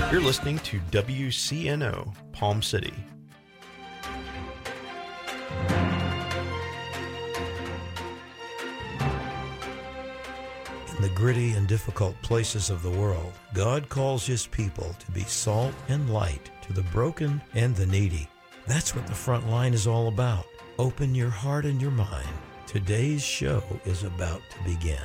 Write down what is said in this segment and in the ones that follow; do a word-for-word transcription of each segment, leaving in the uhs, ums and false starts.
You're listening to W C N O, Palm City. In the gritty and difficult places of the world, God calls His people to be salt and light to the broken and the needy. That's what the front line is all about. Open your heart and your mind. Today's show is about to begin.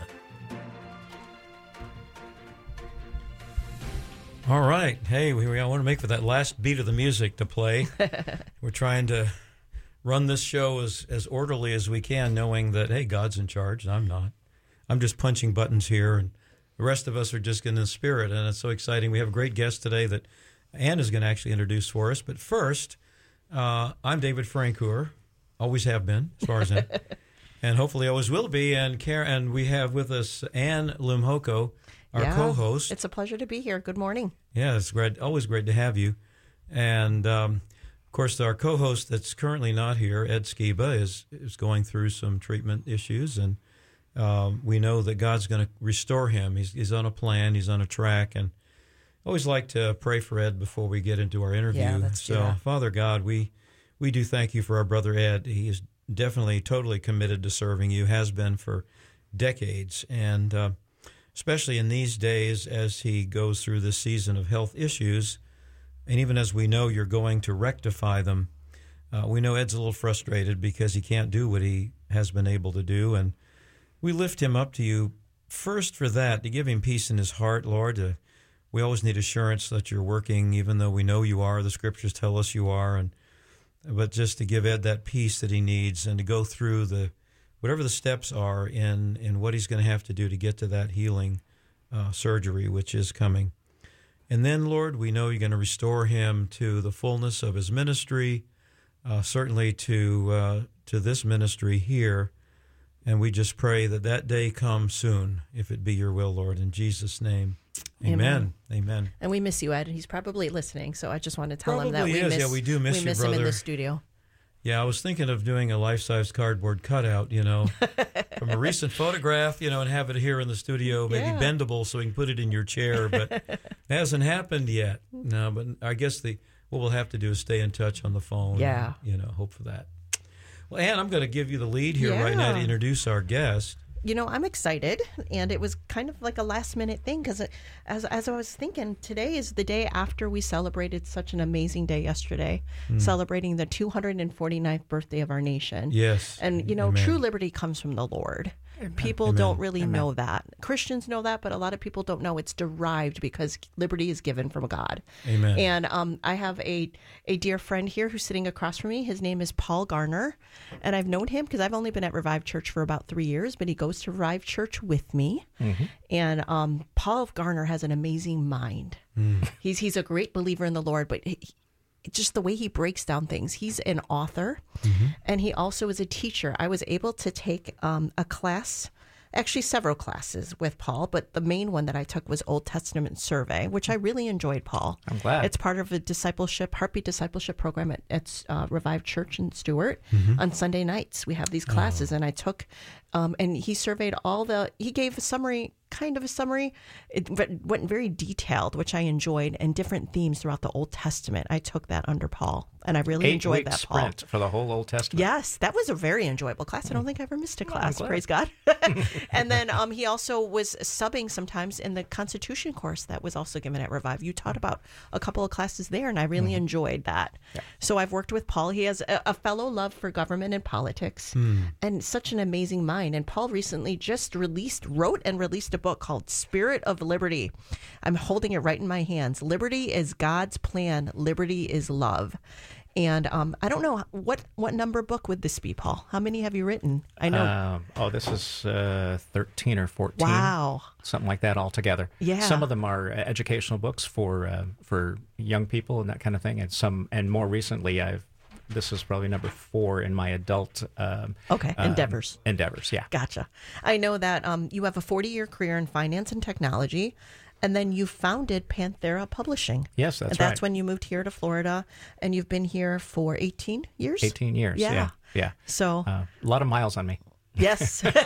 All right. Hey, we, we want to make for that last beat of the music to play. We're trying to run this show as, as orderly as we can, knowing that, hey, God's in charge, and I'm not. I'm just punching buttons here, and the rest of us are just in the spirit, and it's so exciting. We have a great guest today that Ann is going to actually introduce for us. But first, uh, I'm David Francoeur, always have been, as far as I'm, and hopefully always will be. And Karen, and we have with us Ann Lumhoko, our yeah, co-host. It's a pleasure to be here. Good morning. Yeah, it's great. Always great to have you. And, um, of course, our co-host that's currently not here, Ed Skiba, is, is going through some treatment issues, and um, we know that God's going to restore him. He's, he's on a plan. He's on a track. And I always like to pray for Ed before we get into our interview. Yeah, let's do so, that. Father God, we, we do thank you for our brother Ed. He is definitely totally committed to serving you, has been for decades. And uh, especially in these days as he goes through this season of health issues, and even as we know you're going to rectify them, uh, we know Ed's a little frustrated because he can't do what he has been able to do, and we lift him up to you first for that, to give him peace in his heart, Lord. Uh, we always need assurance that you're working, even though we know you are. The Scriptures tell us you are, and but just to give Ed that peace that he needs and to go through the whatever the steps are in, in what he's going to have to do to get to that healing uh, surgery, which is coming. And then, Lord, we know you're going to restore him to the fullness of his ministry, uh, certainly to uh, to this ministry here. And we just pray that that day comes soon, if it be your will, Lord, in Jesus' name. Amen. Amen. Amen. And we miss you, Ed. He's probably listening, so I just want to tell Probably him that we is. miss, Yeah, we do miss we you, miss him in brother. the studio. Yeah, I was thinking of doing a life-size cardboard cutout, you know, from a recent photograph, you know, and have it here in the studio, maybe Yeah. bendable so we can put it in your chair, but it hasn't happened yet. No, but I guess the what we'll have to do is stay in touch on the phone. Yeah. And, you know, hope for that. Well, Ann, I'm going to give you the lead here right now to Yeah. introduce our guest. You know, I'm excited, and it was kind of like a last-minute thing because as as I was thinking, today is the day after we celebrated such an amazing day yesterday, celebrating the two hundred forty-ninth birthday of our nation. Yes. And, you know, Amen. true liberty comes from the Lord. People Amen. don't really Amen. know that. Christians know that, but a lot of people don't know it's derived because liberty is given from God. Amen. And um, I have a, a dear friend here who's sitting across from me. His name is Paul Garner. And I've known him because I've only been at Revive Church for about three years, but he goes to Revive Church with me. Mm-hmm. And um, Paul Garner has an amazing mind. Mm. He's he's a great believer in the Lord, but he, just the way he breaks down things. He's an author, Mm-hmm. and he also is a teacher. I was able to take um, a class, actually several classes with Paul, but the main one that I took was Old Testament Survey, which I really enjoyed, Paul. I'm glad. It's part of a discipleship, Heartbeat Discipleship program at, at uh, Revive Church in Stewart. Mm-hmm. On Sunday nights, we have these classes, Oh. and I took, um, and he surveyed all the, he gave a summary, kind of a summary. It went very detailed, which I enjoyed, and different themes throughout the Old Testament. I took that under Paul, and I really Eight enjoyed week that, Paul. sprint for the whole Old Testament. Yes, that was a very enjoyable class. I don't think I ever missed a Well, I'm class. glad. Praise God. And then um, he also was subbing sometimes in the Constitution course that was also given at Revive. You taught about a couple of classes there, and I really Mm-hmm. enjoyed that. Yeah. So I've worked with Paul. He has a, a fellow love for government and politics, and such an amazing mind. And Paul recently just released, wrote and released a book called Spirit of Liberty. I'm holding it right in my hands. Liberty is God's plan. Liberty is love. And um, I don't know, what what number book would this be, Paul? How many have you written? I know. Um, oh, this is uh, thirteen or fourteen. Wow. Something like that altogether. Yeah. Some of them are uh, educational books for uh, for young people and that kind of thing. And some, and more recently, I've this is probably number four in my adult um, Okay, um, endeavors. Endeavors, yeah. Gotcha. I know that um, you have a forty-year career in finance and technology, and then you founded Panthera Publishing. Yes, that's and that's right. when you moved here to Florida, and you've been here for eighteen years? eighteen years, Yeah. yeah. yeah. So, Uh, a lot of miles on me. yes.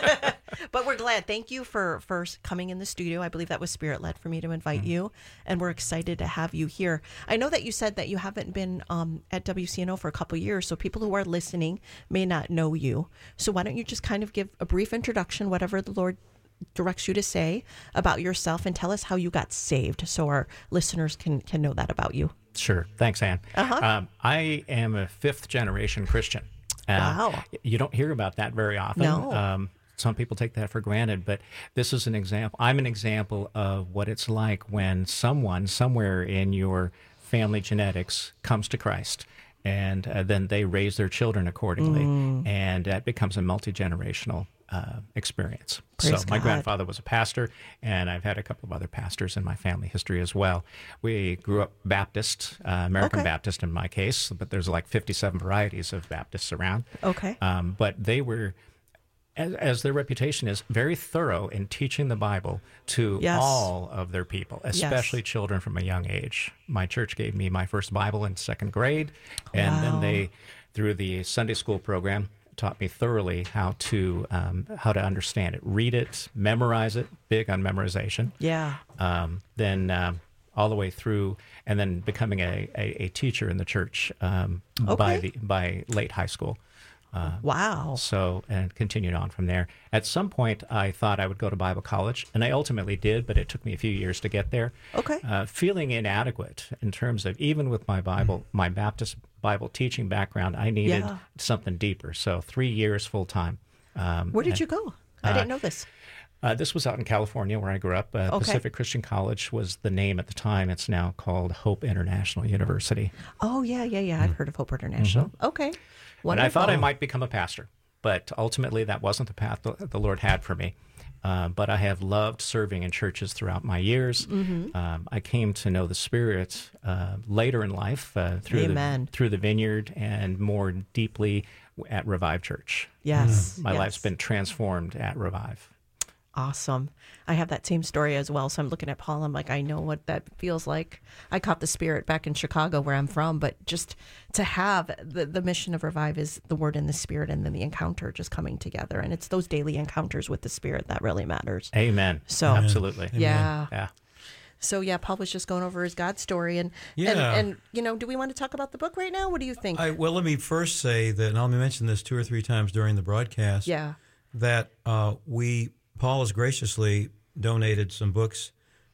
But we're glad. Thank you for, for coming in the studio. I believe that was Spirit-led for me to invite mm-hmm. you, and we're excited to have you here. I know that you said that you haven't been um, at W C N O for a couple of years, so people who are listening may not know you. So why don't you just kind of give a brief introduction, whatever the Lord directs you to say about yourself, and tell us how you got saved so our listeners can, can know that about you. Sure. Thanks, Ann. Uh-huh. Um, I am a fifth-generation Christian. Uh, wow. You don't hear about that very often. No. Um, some people take that for granted, but this is an example. I'm an example of what it's like when someone somewhere in your family genetics comes to Christ, and uh, then they raise their children accordingly, mm. and that becomes a multi-generational uh, experience. Praise so my God. grandfather was a pastor, and I've had a couple of other pastors in my family history as well. We grew up Baptist, uh, American Okay. Baptist in my case, but there's like fifty-seven varieties of Baptists around. Okay. Um, but they were, as, as their reputation is, very thorough in teaching the Bible to Yes. all of their people, especially Yes. children from a young age. My church gave me my first Bible in second grade, and Wow. then they, through the Sunday school program, taught me thoroughly how to um, how to understand it, read it, memorize it. Big on memorization. Yeah. Um, then um, all the way through, and then becoming a, a, a teacher in the church um, by Okay. the by late high school. Uh, Wow. So, and continued on from there. At some point, I thought I would go to Bible college, and I ultimately did, but it took me a few years to get there. Okay. Uh, feeling inadequate in terms of, even with my Bible, my Baptist Bible teaching background, I needed Yeah. something deeper. So, three years full time. Um, Where did and- you go? I didn't know this. Uh, this was out in California, where I grew up. Uh, Okay. Pacific Christian College was the name at the time. It's now called Hope International University. Oh, yeah, yeah, yeah. I've heard of Hope International. Okay. Wonderful. And I thought I might become a pastor, but ultimately that wasn't the path the, the Lord had for me. Uh, but I have loved serving in churches throughout my years. Mm-hmm. Um, I came to know the Spirit uh, later in life uh, through Amen. the through the Vineyard, and more deeply at Revive Church. Yes. My yes. life's been transformed at Revive. Awesome. I have that same story as well. So I'm looking at Paul. I'm like, I know what that feels like. I caught the Spirit back in Chicago, where I'm from, but just to have the, the mission of Revive is the Word and the Spirit, and then the encounter just coming together. And it's those daily encounters with the Spirit that really matters. Amen. So- Absolutely. Yeah. Yeah. So yeah, Paul was just going over his God story, and Yeah. and, and you know, do we want to talk about the book right now? What do you think? I, well, let me first say that, and I'll mention this two or three times during the broadcast, yeah. that uh, we, Paul has graciously donated some books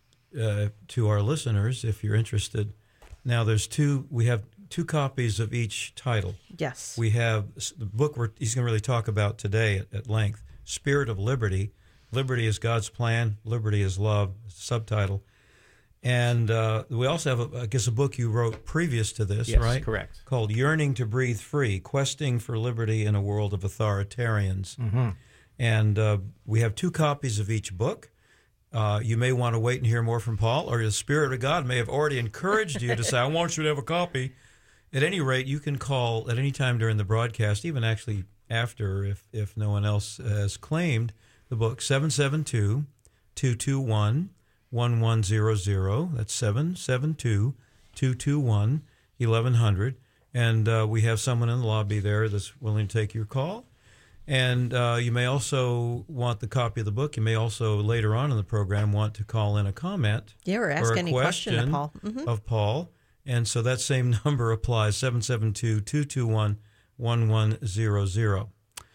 uh, to our listeners, if you're interested. Now, there's two, we have two copies of each title. Yes. We have s- the book we're, he's going to really talk about today at, at length, Spirit of Liberty. Liberty is God's plan, liberty is love, subtitle. And uh, we also have, a, I guess, a book you wrote previous to this, Yes, right? correct. Called Yearning to Breathe Free, Questing for Liberty in a World of Authoritarians. Mm-hmm. And uh, we have two copies of each book. Uh, you may want to wait and hear more from Paul, or the Spirit of God may have already encouraged you to say, I want you to have a copy. At any rate, you can call at any time during the broadcast, even actually after, if, if no one else has claimed the book, seven seven two, two two one, one one zero zero. That's seven seven two, two two one, eleven hundred. And uh, we have someone in the lobby there that's willing to take your call. And uh, you may also want the copy of the book. You may also, later on in the program, want to call in a comment Yeah, or ask or a any question to Paul. Mhm. of Paul. And so that same number applies, seven seven two, two two one, one one zero zero.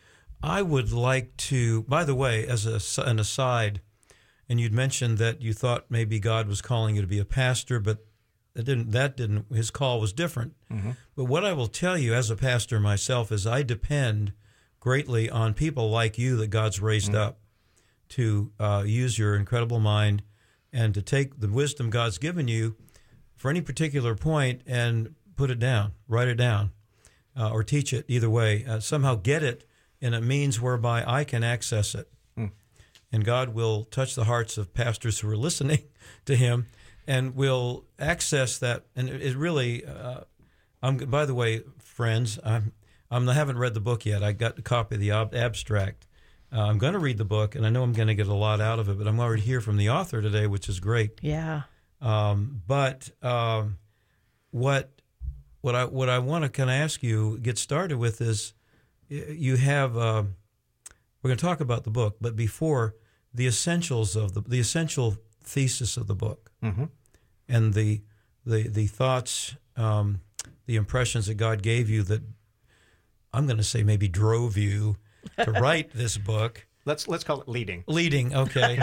I would like to, by the way, as a, an aside, and you'd mentioned that you thought maybe God was calling you to be a pastor, but that didn't, that didn't his call was different. Mm-hmm. But what I will tell you as a pastor myself is I depend greatly on people like you that God's raised Mm-hmm. up to uh, use your incredible mind and to take the wisdom God's given you for any particular point and put it down, write it down, uh, or teach it, either way. Uh, somehow get it in a means whereby I can access it. Mm. And God will touch the hearts of pastors who are listening to him and will access that. And it, it really, uh, I'm, by the way, friends, I'm, I'm, I haven't read the book yet. I got a copy of the ab- abstract. Uh, I'm going to read the book, and I know I'm going to get a lot out of it, but I'm already here from the author today, which is great. Yeah. Um, but um, what what I what I want to kind of ask you, get started with is, you have uh, we're going to talk about the book, but before, the essentials of the the essential thesis of the book, Mm-hmm. and the the the thoughts, um, the impressions that God gave you that I'm going to say maybe drove you to write this book. Let's let's call it leading. Leading, okay.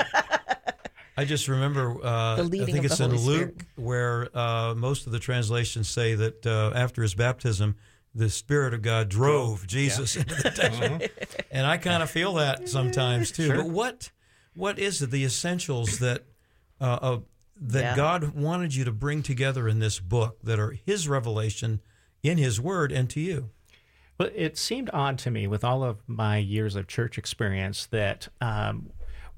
I just remember, uh, The I leading think of it's the in Holy Luke, Spirit. where uh, most of the translations say that uh, after his baptism, the Spirit of God drove Jesus into the desert. And I kind of feel that sometimes too. Sure. But what what is it, the essentials that uh, uh, that Yeah. God wanted you to bring together in this book that are His revelation in His Word and to you? Well, it seemed odd to me with all of my years of church experience that um,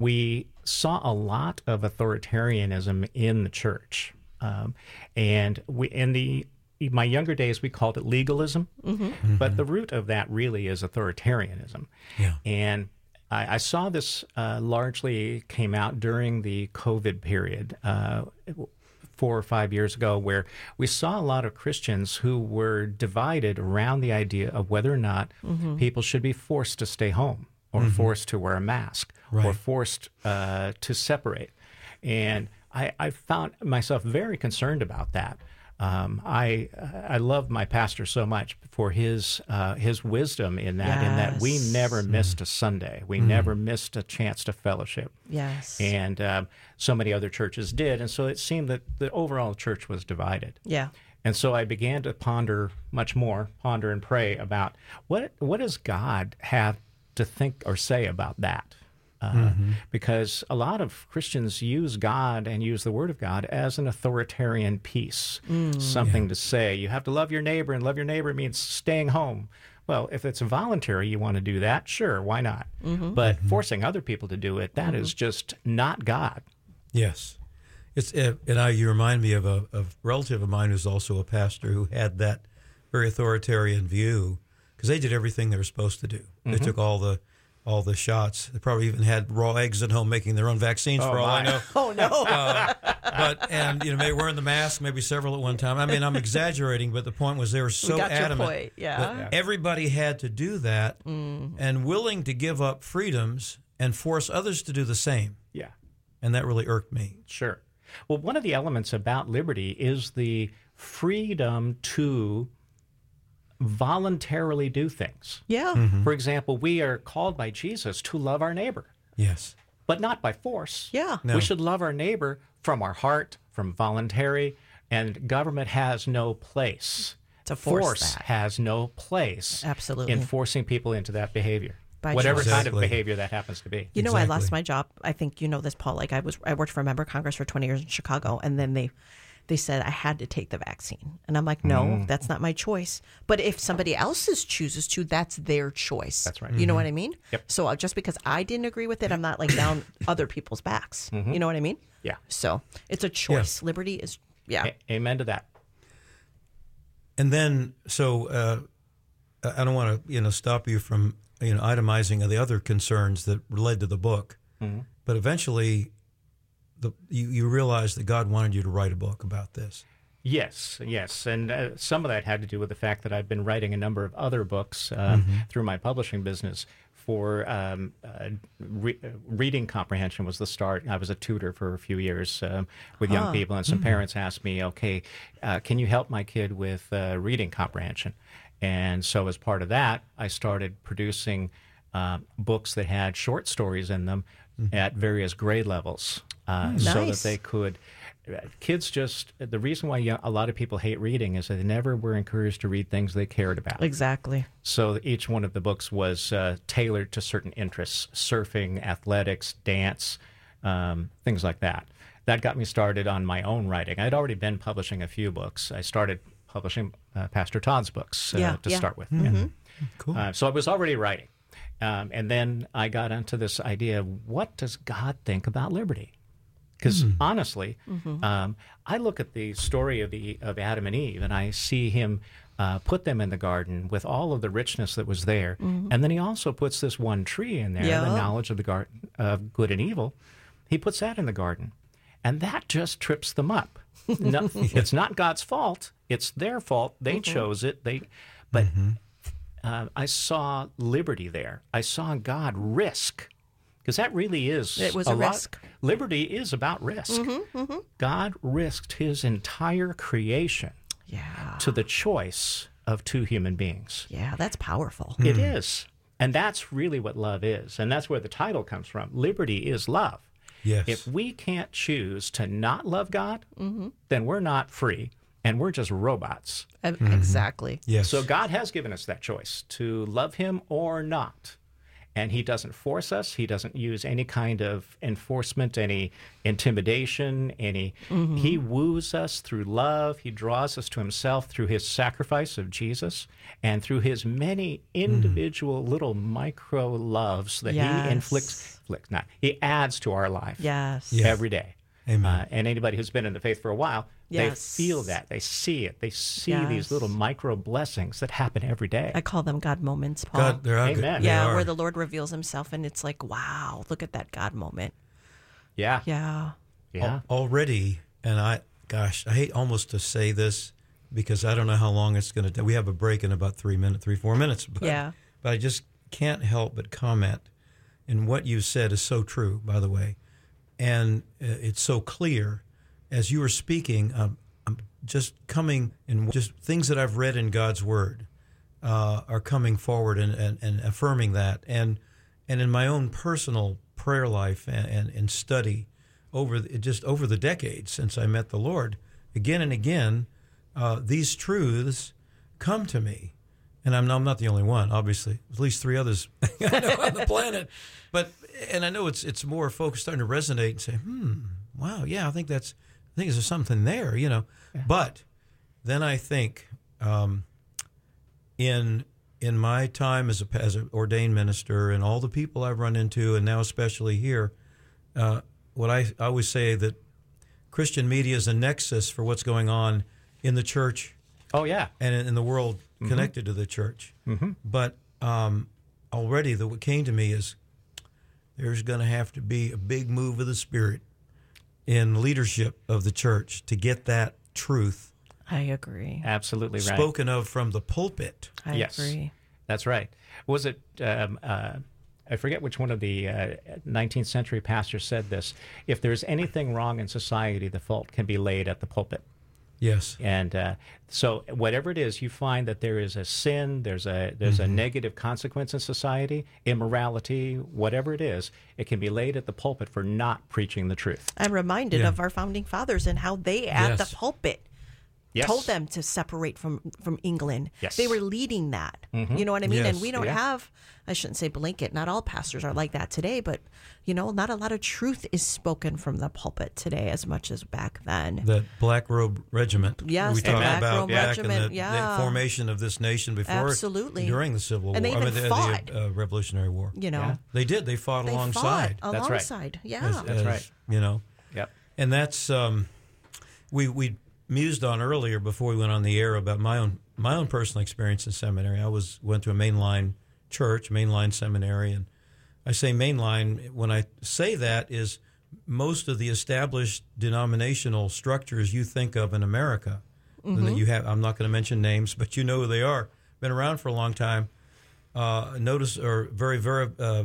we saw a lot of authoritarianism in the church. Um, and we, in the my younger days, we called it legalism, but the root of that really is authoritarianism. Yeah. And I, I saw this uh, largely came out during the COVID period. Uh, four or five years ago, where we saw a lot of Christians who were divided around the idea of whether or not people should be forced to stay home or forced to wear a mask or Right. forced uh, to separate. And I, I found myself very concerned about that. Um, I I love my pastor so much for his uh, his wisdom in that, in that we Yes. never missed a Sunday. We never missed a chance to fellowship. Yes. And um, so many other churches did. And so it seemed that the overall church was divided. yeah. And so I began to ponder much more, ponder and pray about what what does God have to think or say about that? Uh, Because a lot of Christians use God and use the Word of God as an authoritarian piece, something to say. You have to love your neighbor, and love your neighbor means staying home. Well, if it's voluntary, you want to do that, sure, why not? But forcing other people to do it, that is just not God. Yes. It's uh, and I, you remind me of a, a relative of mine who's also a pastor who had that very authoritarian view because they did everything they were supposed to do. They took all the all the shots. They probably even had raw eggs at home making their own vaccines Oh, for all I my. know. Oh no. Uh, but and you know maybe wearing the mask, maybe several at one time. I mean, I'm exaggerating, but the point was they were so we got your adamant point. Yeah. that everybody had to do that and willing to give up freedoms and force others to do the same. Yeah. And that really irked me. Sure. Well, one of the elements about liberty is the freedom to voluntarily do things. Yeah. For example, we are called by Jesus to love our neighbor, Yes. but not by force. Yeah. No. We should love our neighbor from our heart, from voluntary, and government has no place. To force that. has no place Absolutely. in forcing people into that behavior, By whatever choice. kind of Exactly. behavior that happens to be. You know, I Exactly. lost my job. I think you know this, Paul. Like I was, I worked for a member of Congress for twenty years in Chicago, and then they, they said I had to take the vaccine, and I'm like, no, Mm. that's not my choice. But if somebody else's chooses to, that's their choice. That's right. You know what I mean? Yep. So uh, just because I didn't agree with it, I'm not like down other people's backs. You know what I mean? Yeah. So it's a choice. Liberty is, yeah. A- amen to that. And then, so uh, I don't want to, you know, stop you from, you know, itemizing the other concerns that led to the book. But eventually, the you, you realized that God wanted you to write a book about this. Yes, yes. And uh, some of that had to do with the fact that I've been writing a number of other books um, through my publishing business for um, uh, re- uh, reading comprehension was the start. I was a tutor for a few years um, with young people, and some parents asked me, okay, uh, can you help my kid with uh, reading comprehension? And so as part of that, I started producing uh, books that had short stories in them at various grade levels uh, so that Nice. they could... Kids just, the reason why young, a lot of people hate reading is that they never were encouraged to read things they cared about. Exactly. So each one of the books was uh, tailored to certain interests, surfing, athletics, dance, um, things like that. That got me started on my own writing. I'd already been publishing a few books. I started publishing uh, Pastor Todd's books uh, Yeah, to yeah. start with. Yeah. Cool. Uh, so I was already writing. Um, and then I got into this idea of what does God think about liberty? Because honestly, um, I look at the story of the of Adam and Eve, and I see him uh, put them in the garden with all of the richness that was there, and then he also puts this one tree in there, Yeah. the knowledge of the garden of good and evil. He puts that in the garden, and that just trips them up. No, it's not God's fault; it's their fault. They chose it. They, but uh, I saw liberty there. I saw God risk, because that really is It was a, a lot. risk. Liberty is about risk. Mm-hmm, mm-hmm. God risked his entire creation Yeah. to the choice of two human beings. Yeah, that's powerful. It is. And that's really what love is. And that's where the title comes from. Liberty is love. Yes. If we can't choose to not love God, Mm-hmm. then we're not free and we're just robots. E- Exactly. Yes. So God has given us that choice to love him or not. And he doesn't force us. He doesn't use any kind of enforcement, any intimidation, any. Mm-hmm. He woos us through love. He draws us to himself through his sacrifice of Jesus and through his many individual little micro loves that Yes. he inflicts, inflicts, not, he adds to our life Yes. Yeah. every day. Amen. Uh, and anybody who's been in the faith for a while, Yes. they feel that. They see it. They see Yes. these little micro blessings that happen every day. I call them God moments, Paul. God, there are. Amen. They yeah, are. where the Lord reveals himself and it's like, wow, look at that God moment. Yeah. Yeah. Yeah. Al- already, and I, gosh, I hate almost to say this because I don't know how long it's going to take. We have a break in about three minutes, three, four minutes. But, Yeah. But I just can't help but comment. And what you said is so true, by the way. And uh, it's so clear. As you were speaking, um, I'm just coming, and just things that I've read in God's Word uh, are coming forward and, and, and affirming that. And and in my own personal prayer life and, and, and study over the, just over the decades since I met the Lord, again and again, uh, these truths come to me. And I'm, I'm not the only one, obviously. At least three others I know on the planet. But and I know it's it's more folks starting to resonate and say, hmm, wow, yeah, I think that's I think there's something there, you know. Yeah. But then I think um, in in my time as a as an ordained minister and all the people I've run into, and now especially here, uh, what I, I always say that Christian media is a nexus for what's going on in the church. Oh, yeah. And in, in the world mm-hmm. connected to the church. Mm-hmm. But um, already the, what came to me is there's going to have to be a big move of the Spirit in leadership of the church to get that truth. I agree. Absolutely right. Spoken of from the pulpit. I yes, agree. That's right. Was it, um, uh, I forget which one of the uh, nineteenth century pastors said this, if there's anything wrong in society, the fault can be laid at the pulpit. Yes. And uh, so whatever it is, you find that there is a sin, there's a there's mm-hmm. a negative consequence in society, immorality, whatever it is, it can be laid at the pulpit for not preaching the truth. I'm reminded Yeah. of our founding fathers and how they, at Yes. the pulpit, Yes. told them to separate from, from England. Yes. They were leading that. Mm-hmm. You know what I mean? Yes. And we don't Yeah. have, I shouldn't say blanket, not all pastors are like that today, but, you know, not a lot of truth is spoken from the pulpit today as much as back then. That Black Robe Regiment. Yes, we the talked Black about Robe back Regiment, in the, yeah. the formation of this nation before, Absolutely. during the Civil And War. they I even mean, the, fought. the uh, Revolutionary War. You know, Yeah. They did. They fought they alongside. fought That's right. alongside. Yeah. as- That's as, right. You know, Yep. and that's um, we we mused on earlier before we went on the air about my own my own personal experience in seminary. I was went to a mainline church, mainline seminary, and I say mainline when I say that is most of the established denominational structures you think of in America. Mm-hmm. That you have. I'm not going to mention names, but you know who they are. Been around for a long time. Uh, notice or very very uh,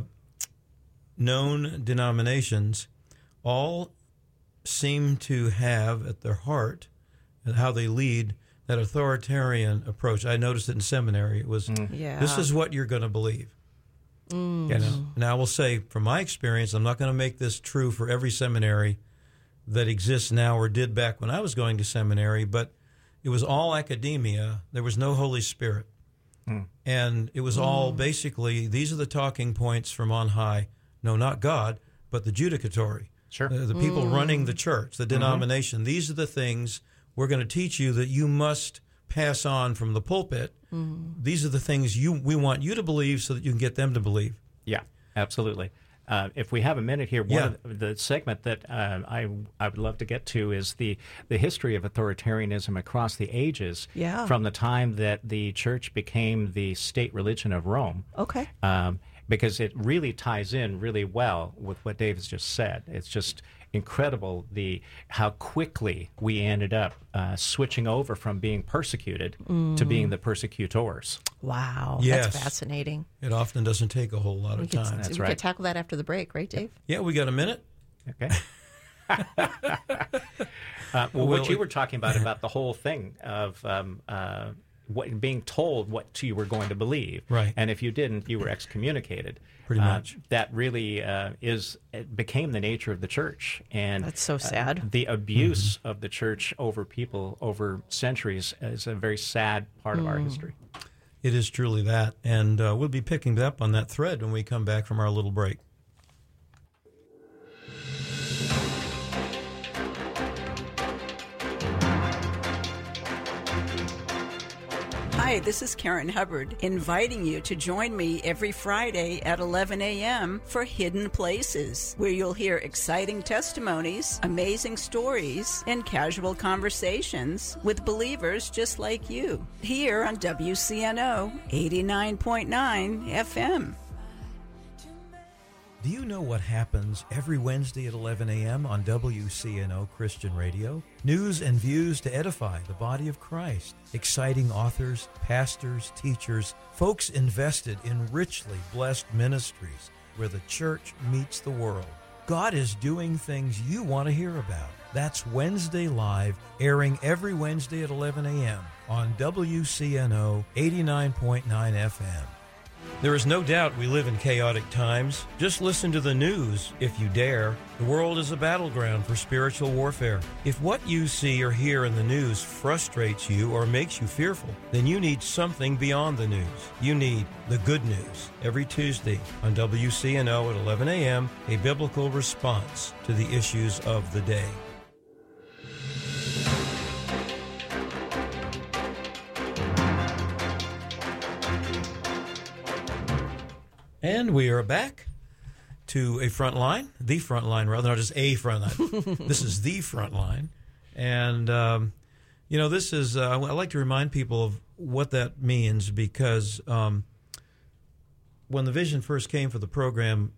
known denominations all seem to have at their heart and how they lead that authoritarian approach. I noticed it in seminary. It was, Yeah. this is what you're going to believe. Mm. You know? And I will say, from my experience, I'm not going to make this true for every seminary that exists now or did back when I was going to seminary, but it was all academia. There was no Holy Spirit. Mm. And it was all basically, these are the talking points from on high. No, not God, but the judicatory. Sure. The, the people Mm. running the church, the denomination. These are the things we're going to teach you that you must pass on from the pulpit. Mm. These are the things you we want you to believe so that you can get them to believe. Yeah, absolutely. Uh, if we have a minute here, one Yeah. of the, the segment that uh, I I would love to get to is the, the history of authoritarianism across the ages. Yeah. From the time that the church became the state religion of Rome. Okay. Um, because it really ties in really well with what Dave has just said. It's just incredible the how quickly we ended up uh, switching over from being persecuted mm. to being the persecutors. Wow, yes. That's fascinating. It often doesn't take a whole lot we of could, time. That's we right. could tackle that after the break, right, Dave? Yeah, we got a minute. Okay. uh, well, well, what you were talking about, about the whole thing of um, uh, what, being told what you were going to believe. Right. And if you didn't, you were excommunicated. Pretty much. Uh, that really uh, is it became the nature of the church. And that's so sad. Uh, the abuse mm-hmm. of the church over people over centuries is a very sad part mm. of our history. It is truly that. And uh, we'll be picking up on that thread when we come back from our little break. Hi, this is Karen Hubbard, inviting you to join me every Friday at eleven a.m. for Hidden Places, where you'll hear exciting testimonies, amazing stories, and casual conversations with believers just like you, here on W C N O eighty-nine point nine F M. Do you know what happens every Wednesday at eleven a.m. on W C N O Christian Radio? News and views to edify the body of Christ. Exciting authors, pastors, teachers, folks invested in richly blessed ministries where the church meets the world. God is doing things you want to hear about. That's Wednesday Live, airing every Wednesday at eleven a.m. on W C N O eighty-nine point nine F M. There is no doubt we live in chaotic times. Just listen to the news, if you dare. The world is a battleground for spiritual warfare. If what you see or hear in the news frustrates you or makes you fearful, then you need something beyond the news. You need the good news. Every Tuesday on W C N O at eleven a.m., a biblical response to the issues of the day. And we are back to a front line, the front line, rather, not just a front line. This is the front line. And, um, you know, this is, uh, I like to remind people of what that means because um, when the vision first came for the program,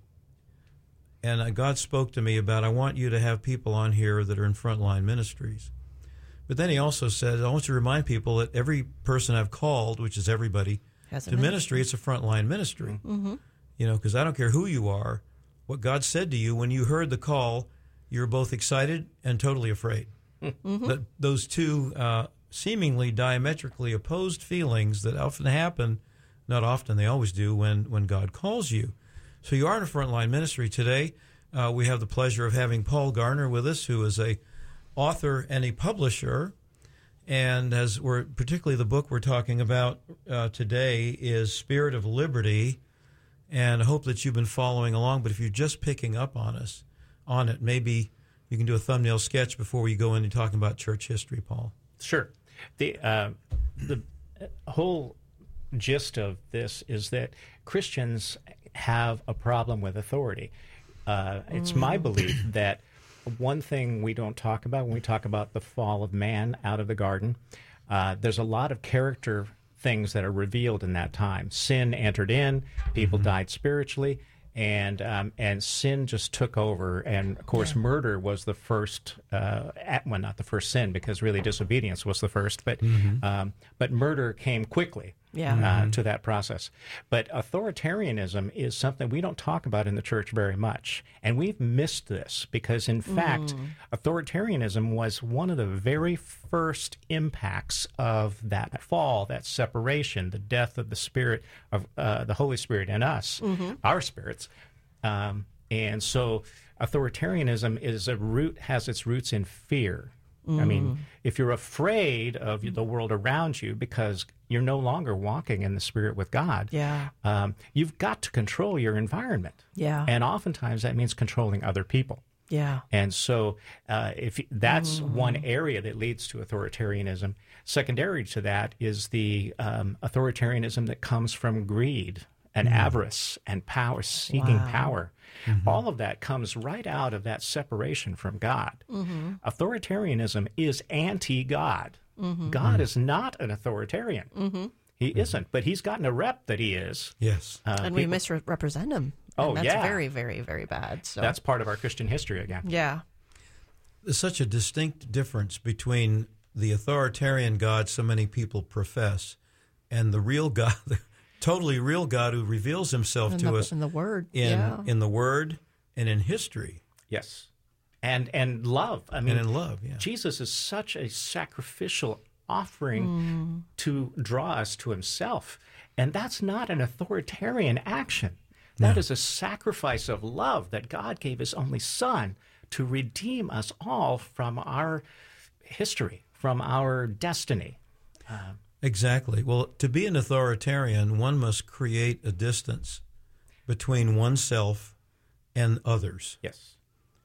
and uh, God spoke to me about, I want you to have people on here that are in frontline ministries. But then he also said, I want you to remind people that every person I've called, which is everybody, Has a to ministry. ministry, it's a frontline ministry. Mm-hmm. You know, because I don't care who you are, what God said to you when you heard the call, you're both excited and totally afraid. Mm-hmm. That those two uh, seemingly diametrically opposed feelings that often happen, not often, they always do, when, when God calls you. So you are in a frontline ministry today. Uh, we have the pleasure of having Paul Garner with us, who is a author and a publisher. And as we're particularly the book we're talking about uh, today is Spirit of Liberty. And I hope that you've been following along. But if you're just picking up on us, on it, maybe you can do a thumbnail sketch before we go into talking about church history, Paul. Sure. The uh, the whole gist of this is that Christians have a problem with authority. Uh, it's mm. my belief that one thing we don't talk about when we talk about the fall of man out of the garden, uh, there's a lot of character things that are revealed in that time. Sin entered in, people mm-hmm. died spiritually, and um, and sin just took over. And of course, yeah. murder was the first. Uh, at, well, not the first sin, because really disobedience was the first. But mm-hmm. um, but murder came quickly. Yeah. Uh, mm-hmm. to that process. But authoritarianism is something we don't talk about in the church very much. And we've missed this because, in fact, mm. authoritarianism was one of the very first impacts of that fall, that separation, the death of the Spirit, of uh, the Holy Spirit in us, mm-hmm. our spirits. Um, and so authoritarianism is a root, has its roots in fear. Mm. I mean, if you're afraid of the world around you because you're no longer walking in the Spirit with God, yeah. um, you've got to control your environment. Yeah. And oftentimes that means controlling other people. Yeah. And so uh, if that's mm. one area that leads to authoritarianism. Secondary to that is the um, authoritarianism that comes from greed and mm. avarice and power, seeking wow. power. Mm-hmm. All of that comes right out of that separation from God. Mm-hmm. Authoritarianism is anti-God. Mm-hmm. God mm-hmm. is not an authoritarian. Mm-hmm. He mm-hmm. isn't, but he's gotten a rep that he is. Yes. Uh, and people... we misrepresent him. Oh, and that's yeah. very, very, very bad. So that's part of our Christian history again. Yeah. There's such a distinct difference between the authoritarian God so many people profess and the real God, the totally real God who reveals himself in to the, us in the Word. In, yeah. in the Word and in history. Yes. And and love. I mean, and in love, yeah. Jesus is such a sacrificial offering mm. to draw us to himself. And that's not an authoritarian action. That no. is a sacrifice of love that God gave his only Son to redeem us all from our history, from our destiny. Uh, exactly. Well, to be an authoritarian, one must create a distance between oneself and others. Yes.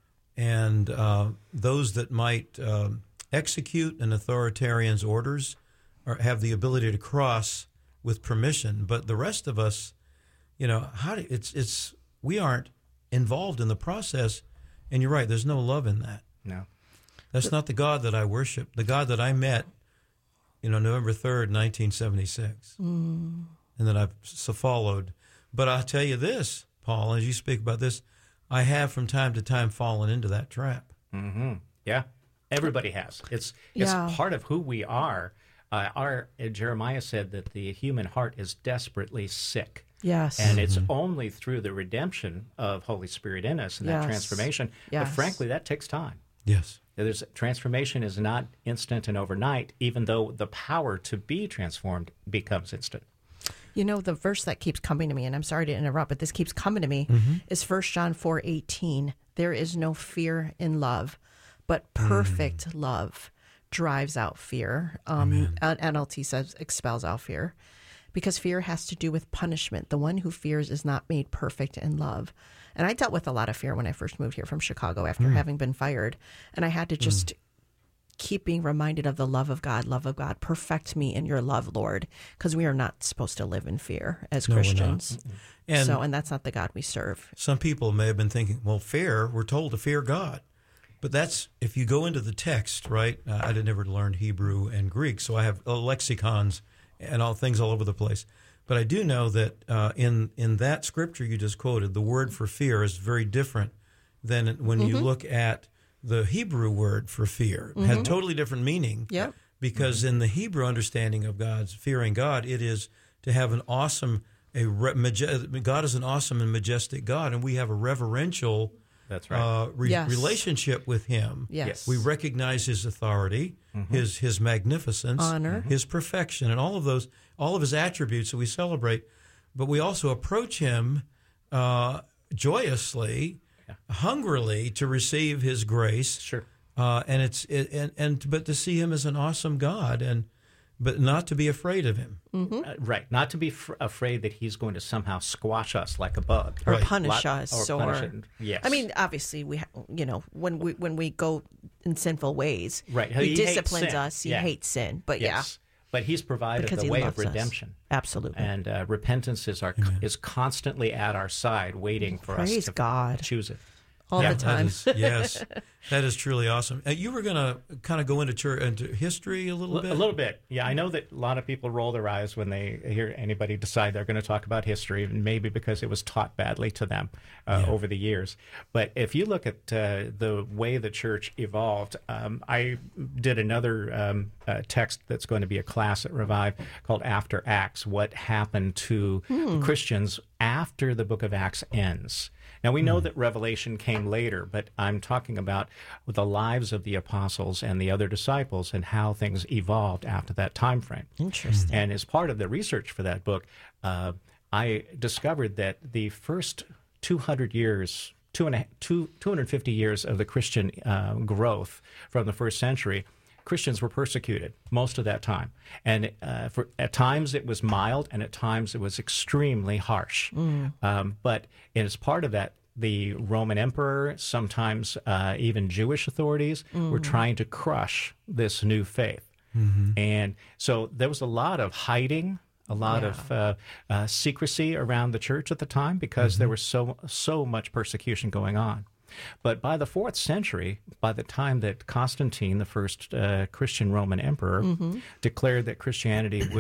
And uh, those that might uh, execute an authoritarian's orders or have the ability to cross with permission, but the rest of us, you know, how do, it's it's we aren't involved in the process. And you're right, there's no love in that. No. That's not the God that I worship. The God that I met, you know, November third, nineteen seventy-six, mm. and that I've so followed. But I'll tell you this, Paul, as you speak about this, I have from time to time fallen into that trap. Mm-hmm. Yeah, everybody has. It's it's yeah. part of who we are. Uh, our uh, Jeremiah said that the human heart is desperately sick. Yes. And it's mm-hmm. only through the redemption of Holy Spirit in us and yes. that transformation. Yes. But frankly, that takes time. Yes. There's, transformation is not instant and overnight, even though the power to be transformed becomes instant. You know, the verse that keeps coming to me, and I'm sorry to interrupt, but this keeps coming to me, mm-hmm. is First John four eighteen. There is no fear in love, but perfect mm. love drives out fear. Um, N L T says expels out fear. Because fear has to do with punishment. The one who fears is not made perfect in love. And I dealt with a lot of fear when I first moved here from Chicago after mm. having been fired. And I had to just mm. keep being reminded of the love of God, love of God. Perfect me in your love, Lord. Because we are not supposed to live in fear as no, Christians. And so, and that's not the God we serve. Some people may have been thinking, well, fear, we're told to fear God. But that's, if you go into the text, right? Uh, I never learned Hebrew and Greek, so I have uh, lexicons and all things all over the place. But I do know that uh, in in that scripture you just quoted, the word for fear is very different than when mm-hmm. you look at the Hebrew word for fear. It mm-hmm. had totally different meaning. Yep. Because mm-hmm. in the Hebrew understanding of God's fearing God, it is to have an awesome, a re, maje, God is an awesome and majestic God, and we have a reverential That's right. uh, re, yes. relationship with Him. Yes. We recognize His authority, mm-hmm. His His magnificence, honor, His perfection, and all of those, all of His attributes that we celebrate. But we also approach Him uh, joyously, yeah. hungrily to receive His grace. Sure. Uh, and it's it, and and but to see Him as an awesome God, and but not to be afraid of Him. Mm-hmm. Uh, right. Not to be f- afraid that He's going to somehow squash us like a bug. Or right. punish Lot, us. Or, or punish it. Yes. I mean, obviously, we, ha- you know, when we when we go in sinful ways, right. He, he disciplines sin. us. He yeah. hates sin. But yes. yeah. But He's provided because the he way of loves redemption. Us. Absolutely. And uh, repentance is our Amen. is constantly at our side, waiting for Praise us to God. choose it. All yeah. the time. That is, yes, that is truly awesome. Uh, you were going to kind of go into church, into history a little L- bit? A little bit, yeah. I know that a lot of people roll their eyes when they hear anybody decide they're going to talk about history, maybe because it was taught badly to them uh, Yeah. over the years. But if you look at uh, the way the church evolved, um, I did another um, uh, text that's going to be a class at Revive called After Acts, What Happened to Hmm. Christians after the book of Acts ends. Now, we know that Revelation came later, but I'm talking about the lives of the apostles and the other disciples and how things evolved after that time frame. Interesting. And as part of the research for that book, uh, I discovered that the first two hundred years, two and a, two, two hundred fifty years of the Christian uh, growth from the first century, Christians were persecuted most of that time. And uh, for, at times it was mild, and at times it was extremely harsh. Mm. Um, but as part of that, the Roman emperor, sometimes uh, even Jewish authorities, mm. were trying to crush this new faith. Mm-hmm. And so there was a lot of hiding, a lot yeah. of uh, uh, secrecy around the church at the time because mm-hmm. there was so so much persecution going on. But by the fourth century, by the time that Constantine, the first uh, Christian Roman emperor, mm-hmm. declared that Christianity would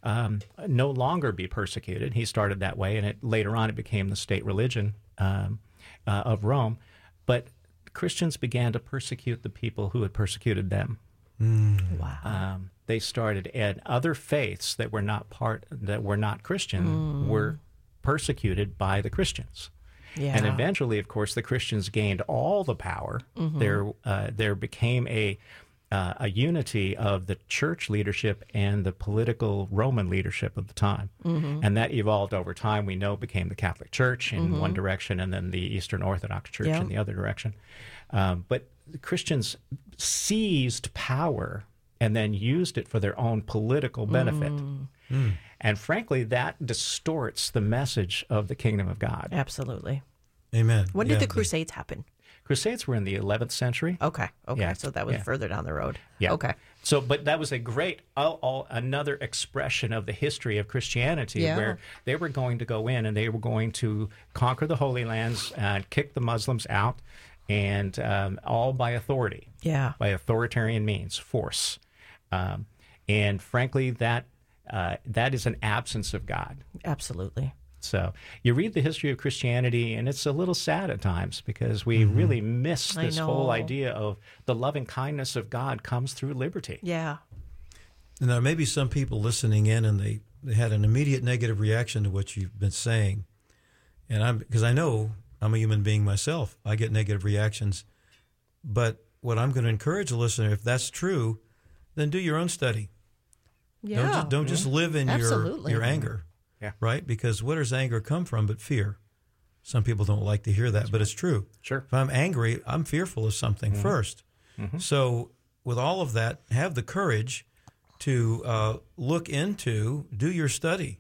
um, no longer be persecuted. He started that way, and it, later on it became the state religion um, uh, of Rome. But Christians began to persecute the people who had persecuted them. Mm. Wow. Um, they started, and other faiths that were not part, that were not Christian, Mm. were persecuted by the Christians. Yeah. And eventually, of course, the Christians gained all the power. Mm-hmm. There, uh, there became a uh, a unity of the church leadership and the political Roman leadership of the time, Mm-hmm. and that evolved over time. We know became the Catholic Church in one direction, and then the Eastern Orthodox Church Yeah. in the other direction. Um, but the Christians seized power and then used it for their own political benefit. Mm. And frankly, that distorts the message of the kingdom of God. Absolutely. Amen. When Yeah, did the Crusades happen? Crusades were in the eleventh century. Okay. Okay. Yeah, So that was yeah. further down the road. Yeah. Okay. So, but that was a great, all, all, another expression of the history of Christianity, Yeah. where they were going to go in and they were going to conquer the Holy Lands and kick the Muslims out, and um, all by authority, Yeah. by authoritarian means, force. Um, and frankly, that uh, that is an absence of God. Absolutely. So you read the history of Christianity, and it's a little sad at times because we really miss I this whole know. idea of the loving kindness of God comes through liberty. Yeah. And there may be some people listening in, and they, they had an immediate negative reaction to what you've been saying. And I'm because I know I'm a human being myself. I get negative reactions. But what I'm going to encourage a listener, if that's true, then do your own study. Yeah. Don't just, don't just live in your, Absolutely. your anger, Yeah. right? Because where does anger come from but fear? Some people don't like to hear that, but it's true. Sure. If I'm angry, I'm fearful of something first. So with all of that, have the courage to uh, look into, do your study,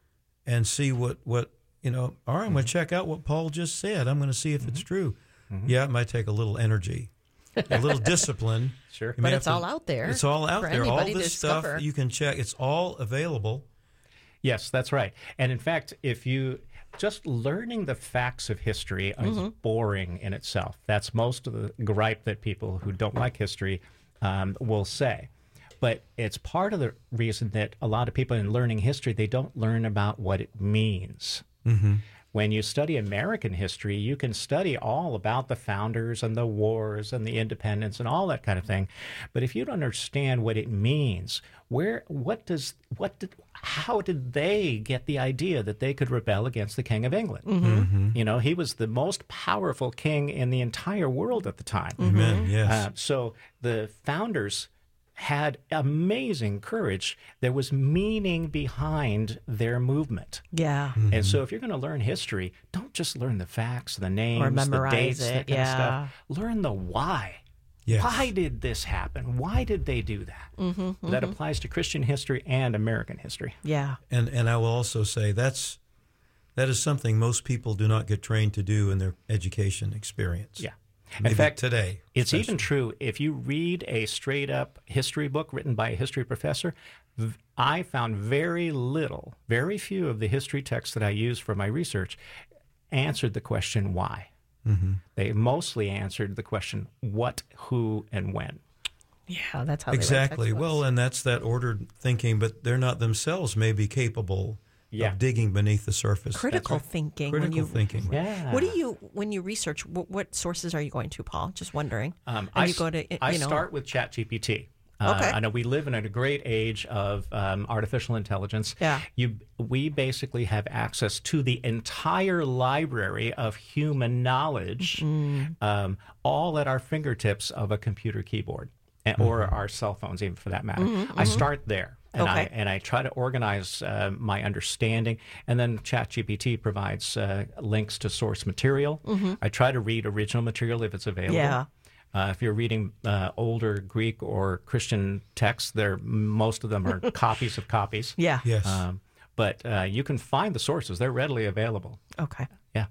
and see what, what you know, all right, I'm going to check out what Paul just said. I'm going to see if it's true. Yeah, it might take a little energy, a little discipline. Sure. You may But have it's to- all out there It's all out for there. All anybody to this stuff discover. you can check. It's all available. Yes, that's right. And in fact, if you just learning the facts of history is boring in itself. That's most of the gripe that people who don't like history um, will say. But it's part of the reason that a lot of people in learning history, they don't learn about what it means. Mm-hmm. When you study American history, you can study all about the founders and the wars and the independence and all that kind of thing. But if you don't understand what it means, where, what does, what did, how did they get the idea that they could rebel against the King of England? Mm-hmm. You know, he was the most powerful king in the entire world at the time. Amen. Yes. Uh, so the founders had amazing courage. There was meaning behind their movement. Yeah. And so if you're going to learn history, don't just learn the facts, the names, Or the memorize dates, it, that kind yeah. of stuff. Learn the why. Yes. Why did this happen? Why did they do that? Mm-hmm, That applies to Christian history and American history. Yeah. And and I will also say that's that is something most people do not get trained to do in their education experience. Yeah. Maybe in fact, today. it's especially. even true if you read a straight-up history book written by a history professor. v- I found very little, very few of the history texts that I used for my research answered the question why. Mm-hmm. They mostly answered the question what, who, and when. Yeah. That's how they write Exactly. textbooks. Well, and that's that ordered thinking, but they're not themselves maybe capable Yeah. of digging beneath the surface. critical thinking. Critical when you, thinking. Yeah. What do you when you research? What, what sources are you going to, Paul? Just wondering. Um, and I, you go to you I know. start with ChatGPT. Uh, Okay. I know we live in a great age of um, artificial intelligence. Yeah. You, we basically have access to the entire library of human knowledge, Mm. um, all at our fingertips of a computer keyboard, and, or our cell phones, even for that matter. I start there. And, I, Okay. and I try to organize uh, my understanding, and then ChatGPT provides uh, links to source material. I try to read original material if it's available. Yeah. Uh, if you're reading uh, older Greek or Christian texts, there most of them are copies of copies. Yeah. Yes. Um, but uh, you can find the sources; they're readily available. Okay. Yeah.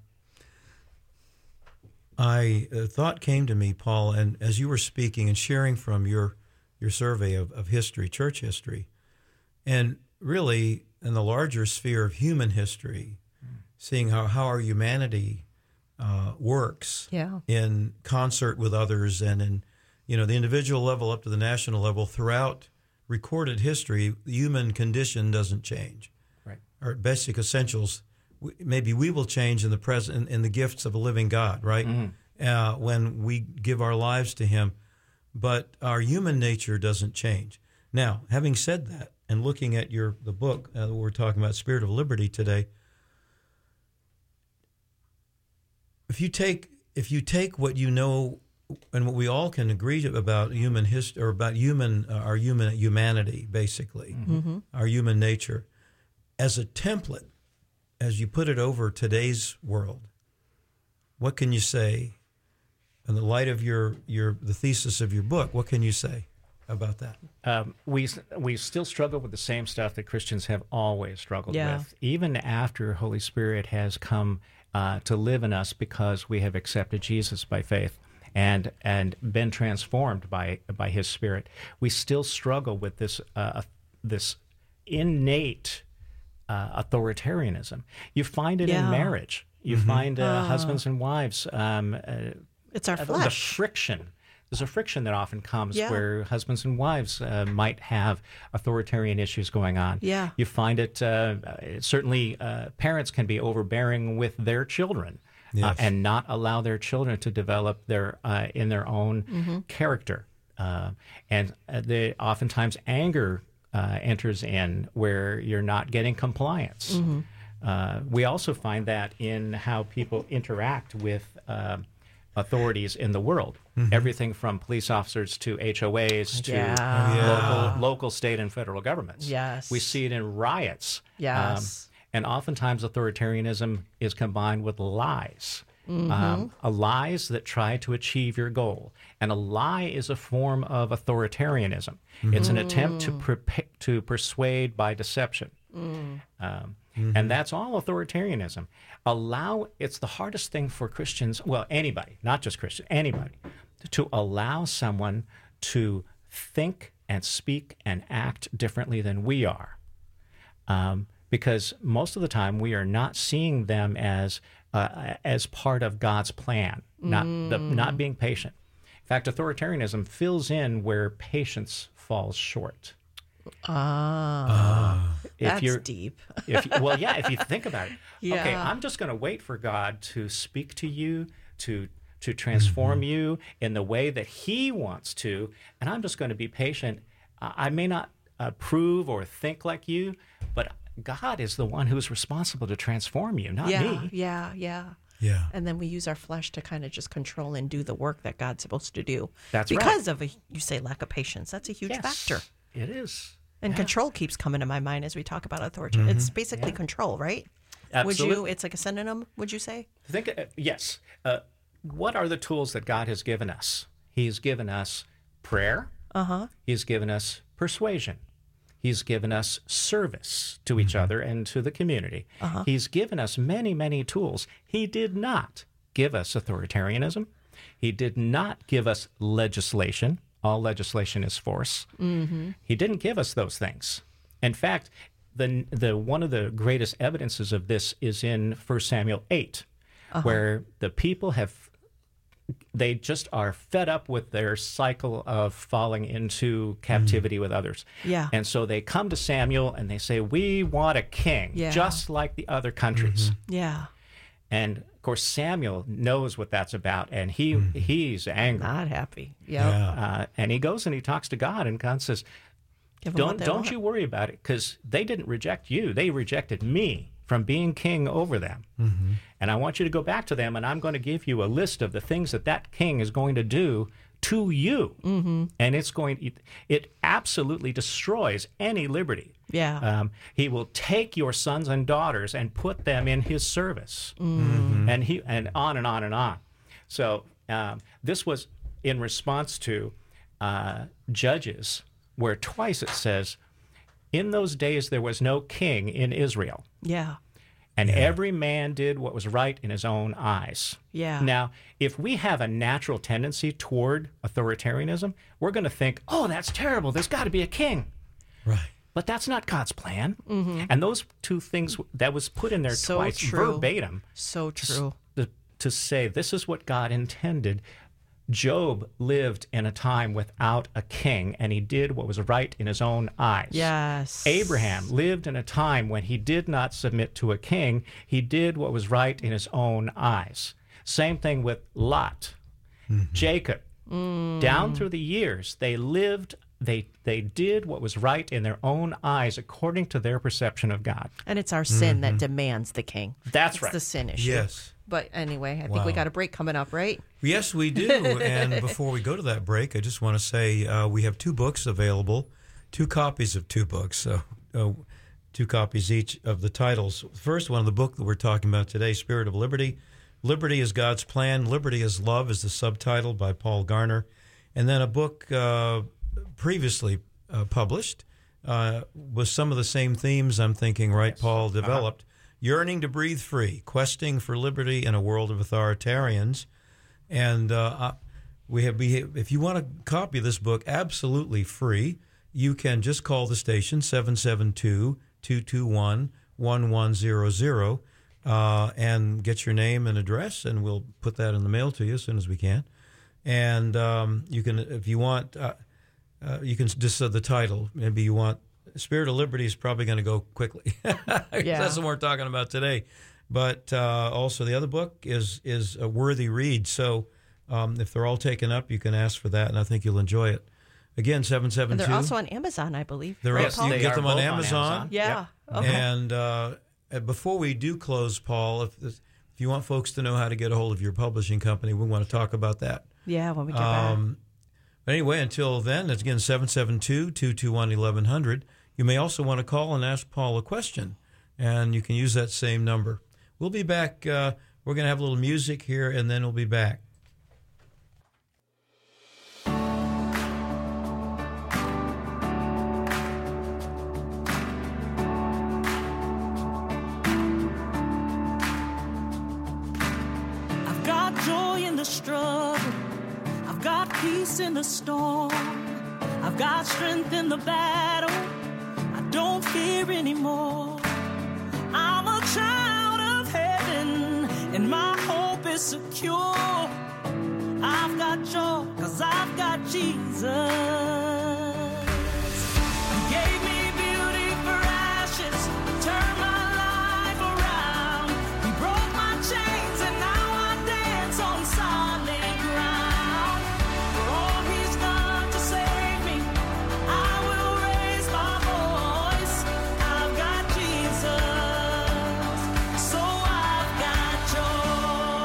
I a thought came to me, Paul, and as you were speaking and sharing from your your survey of, of history, church history, and really in the larger sphere of human history, seeing how, how our humanity uh, works Yeah. in concert with others and in you know the individual level up to the national level throughout recorded history, the human condition doesn't change. Right. Our basic essentials, we- maybe we will change in the present, in the gifts of a living God, right? Mm-hmm. Uh, when we give our lives to Him, but our human nature doesn't change. Now, having said that, and looking at your the book uh, we're talking about, Spirit of Liberty today, if you take if you take what you know and what we all can agree about human history, or about human uh, our human humanity, basically, mm-hmm. our human nature, as a template, as you put it over today's world, what can you say in the light of your your the thesis of your book? What can you say about that? Um, we we still struggle with the same stuff that Christians have always struggled Yeah. with, even after Holy Spirit has come uh, to live in us because we have accepted Jesus by faith and and been transformed by by His Spirit. We still struggle with this uh, this innate uh, authoritarianism. You find it Yeah. in marriage. You Mm-hmm. find uh, Ah. husbands and wives. Um, uh, It's our the flesh. friction. There's a friction that often comes Yeah. where husbands and wives uh, might have authoritarian issues going on. Yeah. You find it, uh, certainly uh, parents can be overbearing with their children uh, Yes. and not allow their children to develop their uh, in their own Mm-hmm. character. Uh, and uh, they, oftentimes anger uh, enters in where you're not getting compliance. Mm-hmm. Uh, we also find that in how people interact with uh, authorities in the world. Mm-hmm. Everything from police officers to H O As to Yeah. Oh, yeah. local, local, state, and federal governments. Yes. We see it in riots. Yes. and oftentimes authoritarianism is combined with lies. Mm-hmm. Um, a lies that try to achieve your goal. And a lie is a form of authoritarianism. It's an attempt to prepa- to persuade by deception. Mm. Um, And that's all authoritarianism. Allow, it's the hardest thing for Christians, well, anybody, not just Christians, anybody, to allow someone to think and speak and act differently than we are. Um, because most of the time we are not seeing them as uh, as part of God's plan, not the, not being patient. In fact, authoritarianism fills in where patience falls short. Ah, If that's you're, deep. if you, well, yeah, if you think about it. Yeah. Okay, I'm just going to wait for God to speak to you, to to transform you in the way that He wants to, and I'm just going to be patient. I I may not approve or think like you, but God is the one who's responsible to transform you, not Yeah, me. yeah, yeah. Yeah. And then we use our flesh to kind of just control and do the work that God's supposed to do. That's right. because of a, you say lack of patience. That's a huge Yes, factor. it is. And Yeah. control keeps coming to my mind as we talk about authority. It's basically control, right? Would you? Absolutely. It's like a synonym. Would you say? Think, uh, yes. Uh, what are the tools that God has given us? He's given us prayer. Uh huh. He's given us persuasion. He's given us service to each other and to the community. He's given us many, many tools. He did not give us authoritarianism. He did not give us legislation. All legislation is force. Mm-hmm. He didn't give us those things. In fact, the the one of the greatest evidences of this is in First Samuel eight, where the people have they just are fed up with their cycle of falling into captivity with others. Yeah. And so they come to Samuel and they say, we want a king, Yeah. just like the other countries. Yeah. And of course, Samuel knows what that's about, and he he's angry. Not happy. Yep. Yeah. Uh, and he goes and he talks to God, and God says, Give 'em what don't they don't want. you worry about it, because they didn't reject you. They rejected me from being king over them. Mm-hmm. And I want you to go back to them, and I'm going to give you a list of the things that that king is going to do to you. Mm-hmm. And it's going it, it absolutely destroys any liberty. Yeah. Um, he will take your sons and daughters and put them in his service, Mm-hmm. and he and on and on and on. So um, this was in response to uh, Judges, where twice it says, "In those days there was no king in Israel, yeah. and every man did what was right in his own eyes." Yeah. Now, if we have a natural tendency toward authoritarianism, we're going to think, "Oh, that's terrible. There's got to be a king." Right. But that's not God's plan. And those two things that was put in there So twice true. verbatim So true. to, to say this is what God intended Job lived in a time without a king, and he did what was right in his own eyes. Yes. Abraham lived in a time when he did not submit to a king. He did what was right in his own eyes. Same thing with Lot. Mm-hmm. Jacob. Mm. Down through the years, they lived, they they did what was right in their own eyes according to their perception of God. And it's our sin mm-hmm. that demands the king. That's it's right. the sin issue. Yes. But anyway, I think Wow. we got a break coming up, right? Yes, we do. And before we go to that break, I just want to say uh, we have two books available, two copies of two books, so uh, two copies each of the titles. First one, the book that we're talking about today, Spirit of Liberty. Liberty is God's Plan. Liberty is Love is the subtitle by Paul Garner. And then a book uh, previously uh, published uh, with some of the same themes, I'm thinking, right, Yes. Paul, developed. Uh-huh. Yearning to Breathe Free, Questing for Liberty in a World of Authoritarians. And uh, we have, we have, if you want a copy of this book, absolutely free, you can just call the station, seven seven two, two two one, one one zero zero, uh, and get your name and address, and we'll put that in the mail to you as soon as we can. And um, you can, if you want, uh, uh, you can just uh, the title, maybe you want, Spirit of Liberty is probably going to go quickly. Yeah. That's what we're talking about today. But uh, also the other book is is a worthy read. So um, if they're all taken up, you can ask for that, and I think you'll enjoy it. Again, seven seven two. And they're also on Amazon, I believe. They're right, also, Paul? you They can get are them on both on Amazon. Amazon. Yeah. Yep. Okay. And uh, before we do close, Paul, if, if you want folks to know how to get a hold of your publishing company, we want to talk about that. Yeah, when we get back. Um, but anyway, until then, it's again seven seven two, two two one, eleven hundred. You may also want to call and ask Paul a question, and you can use that same number. We'll be back. Uh, we're going to have a little music here, and then we'll be back. I've got joy in the struggle. I've got peace in the storm. I've got strength in the battle. I don't fear anymore. I'm a child of heaven, and my hope is secure. I've got joy, 'cause I've got Jesus. He gave me beauty for ashes, turned my life around. He broke my chains, and now I dance on solid ground. For all he's done to save me, I will raise my voice. I've got Jesus, so I've got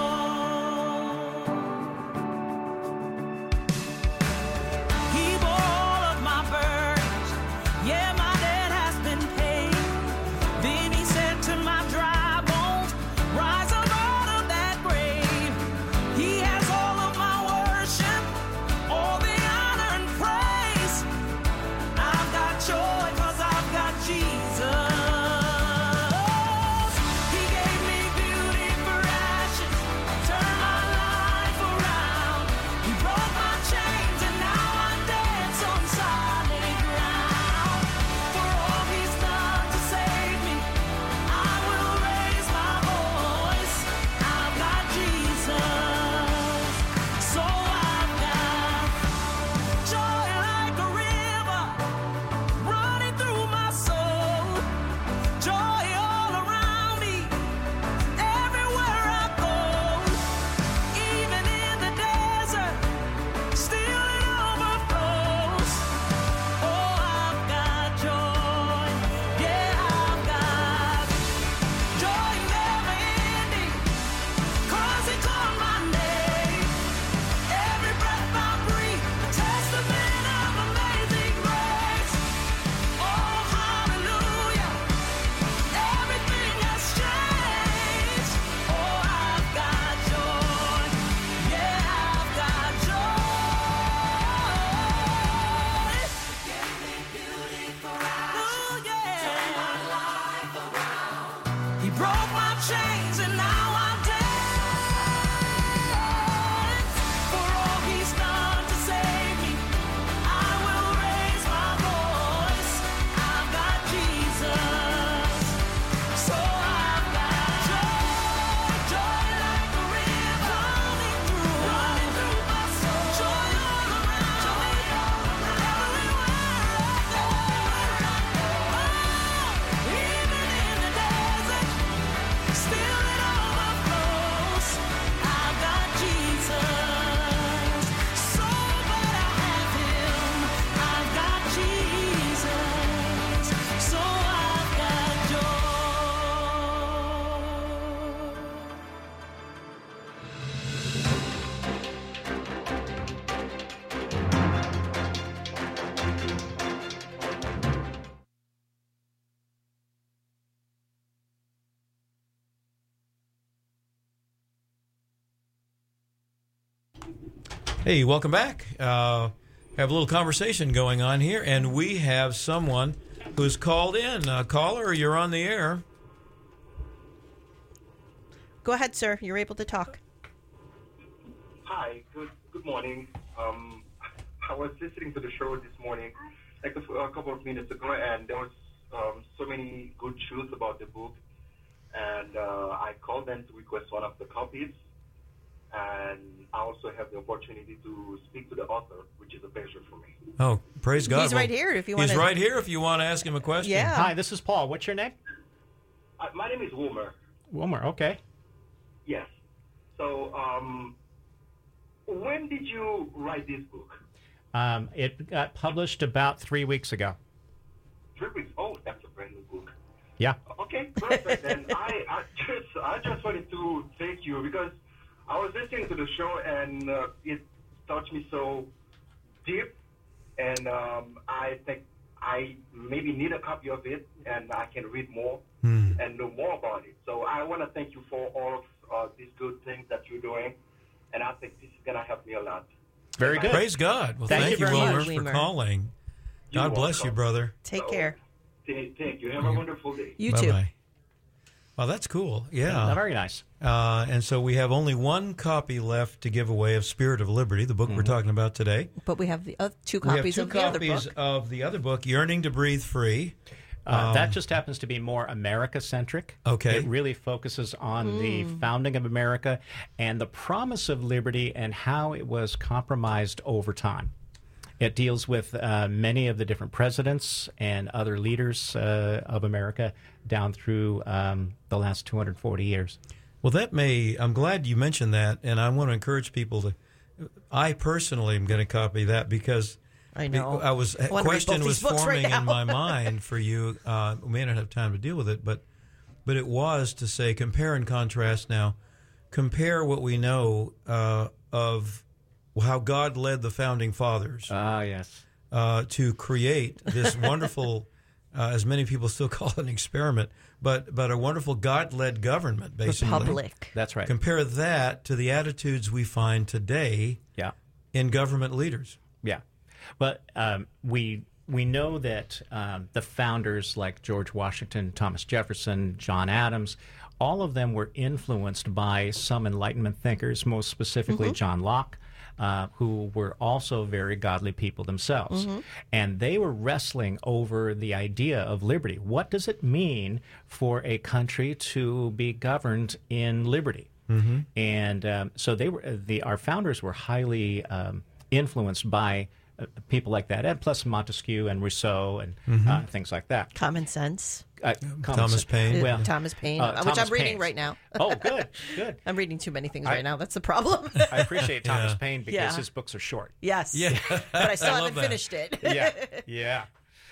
joy. He bore Hey, welcome back. Uh, have a little conversation going on here, and we have someone who's called in. Uh, caller, you're on the air. Go ahead, sir. You're able to talk. Hi, good good morning. Um, I was listening to the show this morning, like a, a couple of minutes ago, and there was um, so many good truths about the book, and uh, I called them to request one of the copies, and I also have the opportunity to speak to the author, which is a pleasure for me. Oh, praise God. He's right here if you want He's to- right here if you want to ask him a question. Yeah. Hi, this is Paul. What's your name? Uh, my name is Wilmer. Wilmer. Okay. Yes. So, um, when did you write this book? Um, it got published about three weeks ago. Three weeks. Oh, that's a brand new book. Yeah. Okay, perfect. And I, I just, I just wanted to thank you because I was listening to the show and uh, it touched me so deep, and um, I think I maybe need a copy of it, and I can read more Hmm. and know more about it. So I want to thank you for all of uh, these good things that you're doing, and I think this is gonna help me a lot. Very good. Praise God. Well, Thank thank, you you, very Wilmer, much, for Wilmer. calling. You're God bless you, welcome. brother. Take So, care. Thank thank you. Have a wonderful day. You too. Bye-bye. Well, that's cool. Yeah. Very nice. Uh, and so we have only one copy left to give away of Spirit of Liberty, the book we're talking about today. But we have the uh, two We have copies two of the other copies book. of the other book, Yearning to Breathe Free. Uh, that just happens to be more America-centric. Okay. It really focuses on the founding of America and the promise of liberty and how it was compromised over time. It deals with uh, many of the different presidents and other leaders uh, of America down through um, the last two hundred forty years. Well, that may, I'm glad you mentioned that, and I want to encourage people to, I personally am going to copy that because I know. I was, a I wanna read question both was these books right forming in now. my mind for you. Uh, we may not have time to deal with it, but, but it was to say, compare and contrast now. Compare what we know uh, of how God led the founding fathers Ah, yes. uh, to create this wonderful, uh, as many people still call it an experiment, but but a wonderful God-led government, basically. Republic. That's right. Compare that to the attitudes we find today Yeah. in government leaders. Yeah, but um, we we know that um, the founders like George Washington, Thomas Jefferson, John Adams, all of them were influenced by some Enlightenment thinkers, most specifically John Locke, uh, who were also very godly people themselves. And they were wrestling over the idea of liberty. What does it mean for a country to be governed in liberty? And um, so they were the our founders were highly um, influenced by uh, people like that, and plus Montesquieu and Rousseau and uh, things like that. Common sense. Uh, common Thomas sense. Paine. Well, Thomas Paine, uh, which I'm Thomas reading Paine. right now. Oh, good, good. I'm reading too many things I- right now. That's the problem. I appreciate Thomas Paine because Yeah. his books are short. yes. Yeah. But I still I love haven't that. finished it. yeah, yeah.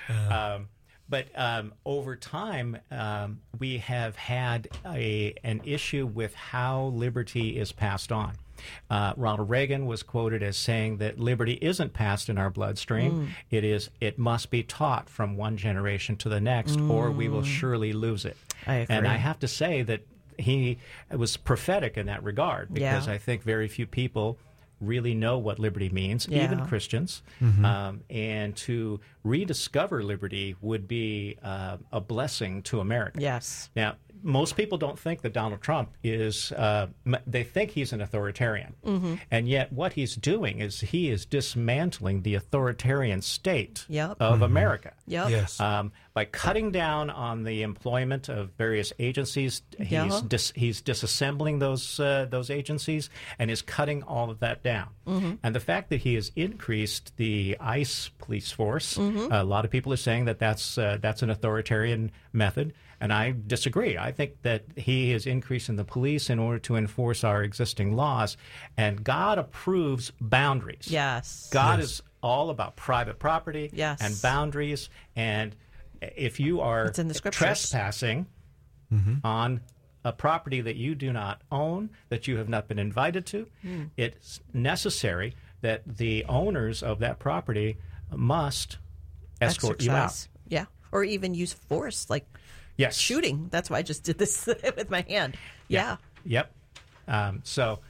Um, but um, over time, um, we have had a an issue with how liberty is passed on. Uh, Ronald Reagan was quoted as saying that liberty isn't passed in our bloodstream. It is. It must be taught from one generation to the next, or we will surely lose it. I agree. And I have to say that he was prophetic in that regard because Yeah. I think very few people really know what liberty means, Yeah. even Christians. Um, and to rediscover liberty would be uh, a blessing to America. Yes. Now, most people don't think that Donald Trump is, uh, m- they think he's an authoritarian. Mm-hmm. And yet what he's doing is he is dismantling the authoritarian state Yep. of America. Yep. Yes. Um, by cutting down on the employment of various agencies, he's Yeah. dis- he's disassembling those uh, those agencies and is cutting all of that down. And the fact that he has increased the ICE police force, a lot of people are saying that that's uh, that's an authoritarian method, and I disagree. I think that he is increasing the police in order to enforce our existing laws, and God approves boundaries. Yes. God Yes. is all about private property Yes. and boundaries. And if you are It's in the scriptures. trespassing on a property that you do not own, that you have not been invited to, Hmm. it's necessary that the owners of that property must escort you out. Exercise. Yeah. Or even use force, like Yes. shooting. That's why I just did this with my hand. Yeah. Yep. Um, so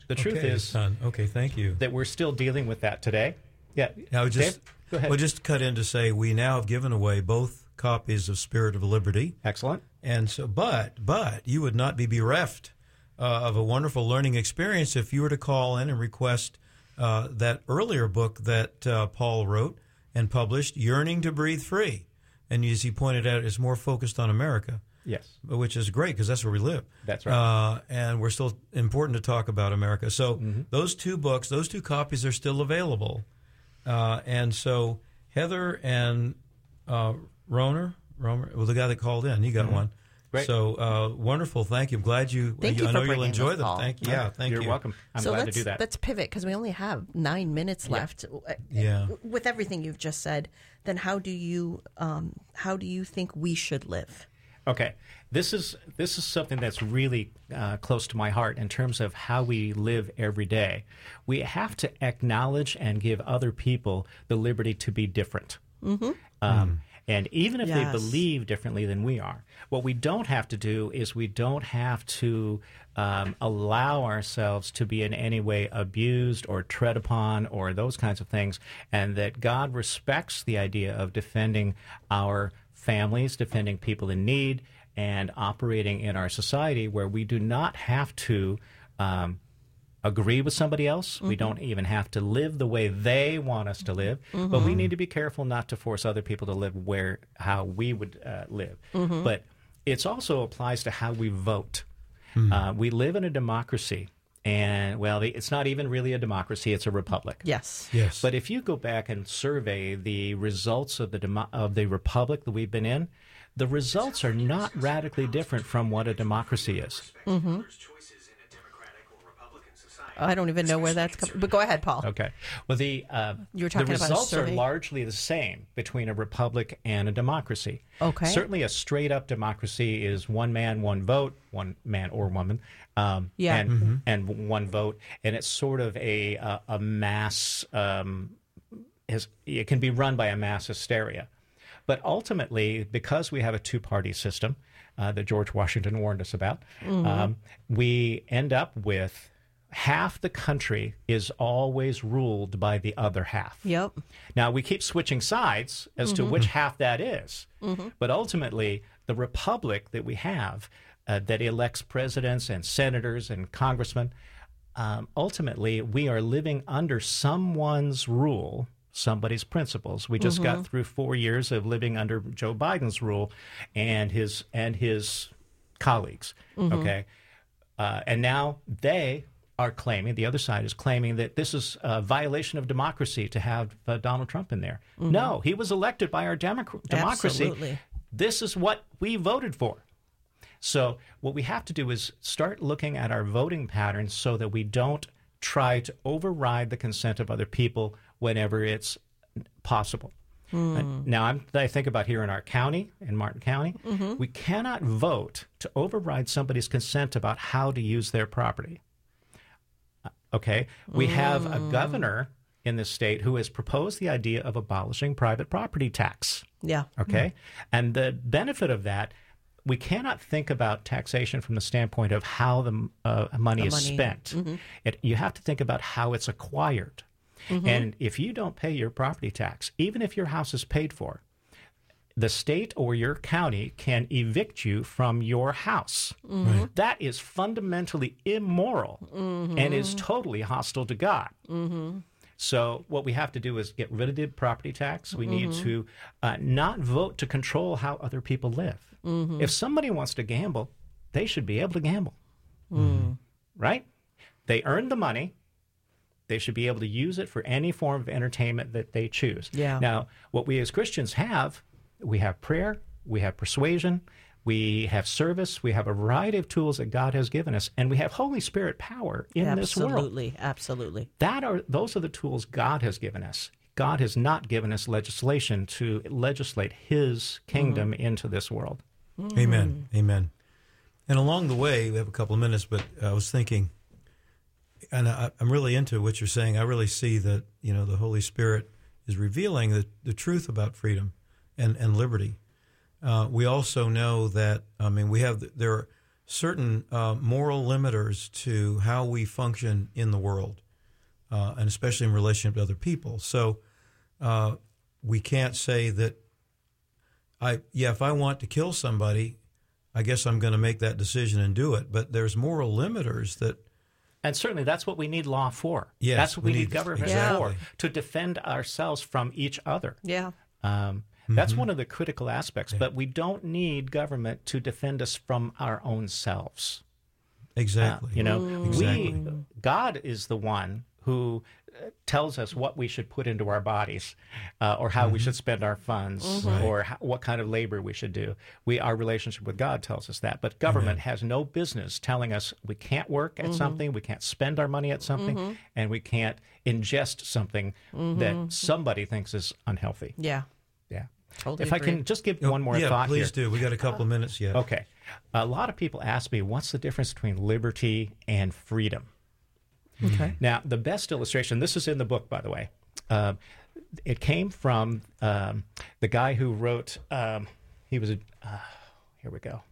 the truth Okay, is son. Okay, thank you. that we're still dealing with that today. Yeah. Now, just Dave, go ahead. well, just cut in to say we now have given away both copies of Spirit of Liberty, Excellent. and so, but but you would not be bereft uh, of a wonderful learning experience if you were to call in and request uh, that earlier book that uh, Paul wrote and published, "Yearning to Breathe Free," and as he pointed out, it's more focused on America. Yes. Which is great because that's where we live. That's right. Uh, and we're still important to talk about America. So Mm-hmm. those two books, those two copies are still available. Uh, and so Heather and uh, Roner, Romer, well, the guy that called in, he got one. Great. So uh, wonderful. Thank you. I'm glad you. Thank you you I for know you'll bringing enjoy this, them. Paul. Thank you. Yeah, thank You're you. welcome. I'm so glad let's, to do that. let's pivot because we only have nine minutes left. Yeah. With everything you've just said, then how do you um, how do you think we should live? Okay, this is this is something that's really uh, close to my heart in terms of how we live every day. We have to acknowledge and give other people the liberty to be different. Mm-hmm. Um, And even if Yes. they believe differently than we are, what we don't have to do is we don't have to um, allow ourselves to be in any way abused or tread upon or those kinds of things, and that God respects the idea of defending our families, defending people in need, and operating in our society where we do not have to um, agree with somebody else. Mm-hmm. We don't even have to live the way they want us to live, Mm-hmm. but we need to be careful not to force other people to live where how we would uh, live. Mm-hmm. But it also applies to how we vote. Uh, we live in a democracy, and well, the, it's not even really a democracy; it's a republic. Yes. Yes. But if you go back and survey the results of the demo- of the republic that we've been in, the results are not radically different from what a democracy is. Mm-hmm. I don't even know where that's coming. But go ahead, Paul. Okay. Well, the uh, You were talking the about a results are survey? largely the same between a republic and a democracy. Okay. Certainly, a straight up democracy is one man, one vote, one man or woman, um, Yeah. and Mm-hmm. and one vote, and it's sort of a a, a mass. Um, is, it can be run by a mass hysteria, but ultimately, because we have a two party system uh, that George Washington warned us about, Mm-hmm. um, we end up with. Half the country is always ruled by the other half. Yep. Now, we keep switching sides as to which half that is. But ultimately, the republic that we have uh, that elects presidents and senators and congressmen, um, ultimately, we are living under someone's rule, somebody's principles. We just got through four years of living under Joe Biden's rule and his, and his colleagues, okay? Uh, and now they are claiming, the other side is claiming that this is a violation of democracy to have uh, Donald Trump in there. No, he was elected by our democ- democracy. Absolutely. This is what we voted for. So what we have to do is start looking at our voting patterns so that we don't try to override the consent of other people whenever it's possible. Uh, now, I'm, I think about here in our county, in Martin County, we cannot vote to override somebody's consent about how to use their property. Uh, Okay, we have a governor in this state who has proposed the idea of abolishing private property tax. Yeah. Okay, and the benefit of that, we cannot think about taxation from the standpoint of how the uh, money The is money. spent. It, you have to think about how it's acquired. And if you don't pay your property tax, even if your house is paid for, the state or your county can evict you from your house. Right. That is fundamentally immoral and is totally hostile to God. So what we have to do is get rid of the property tax. We need to uh, not vote to control how other people live. If somebody wants to gamble, they should be able to gamble, right? They earned the money. They should be able to use it for any form of entertainment that they choose. Yeah. Now, what we as Christians have, we have prayer, we have persuasion, we have service, we have a variety of tools that God has given us, and we have Holy Spirit power in this world. Absolutely. Absolutely. That are those are the tools God has given us. God has not given us legislation to legislate His kingdom into this world. Amen. Amen. And along the way, we have a couple of minutes, but I was thinking, and I, I'm really into what you're saying. I really see that, you know, the Holy Spirit is revealing the, the truth about freedom and, and liberty. Uh, we also know that, I mean, we have, there are, certain uh, moral limiters to how we function in the world, uh, and especially in relationship to other people. So uh, we can't say that, I yeah, if I want to kill somebody, I guess I'm going to make that decision and do it. But there's moral limiters that. And certainly that's what we need law for. Yes, that's what we, we need, need- government exactly. for, to defend ourselves from each other. Yeah. Um, that's one of the critical aspects. But we don't need government to defend us from our own selves. Exactly. Uh, you know, Exactly. we God is the one who uh, tells us what we should put into our bodies, uh, or how we should spend our funds, or how, what kind of labor we should do. We our relationship with God tells us that, but government has no business telling us we can't work at something, we can't spend our money at something, and we can't ingest something that somebody thinks is unhealthy. Yeah. Yeah. Totally if I agree. can just give one more yeah, thought please here. do. We got a couple of minutes yet. Okay. A lot of people ask me, what's the difference between liberty and freedom? Okay. Now, the best illustration, this is in the book, by the way. Uh, it came from um, the guy who wrote, um, he was a, uh, here we go.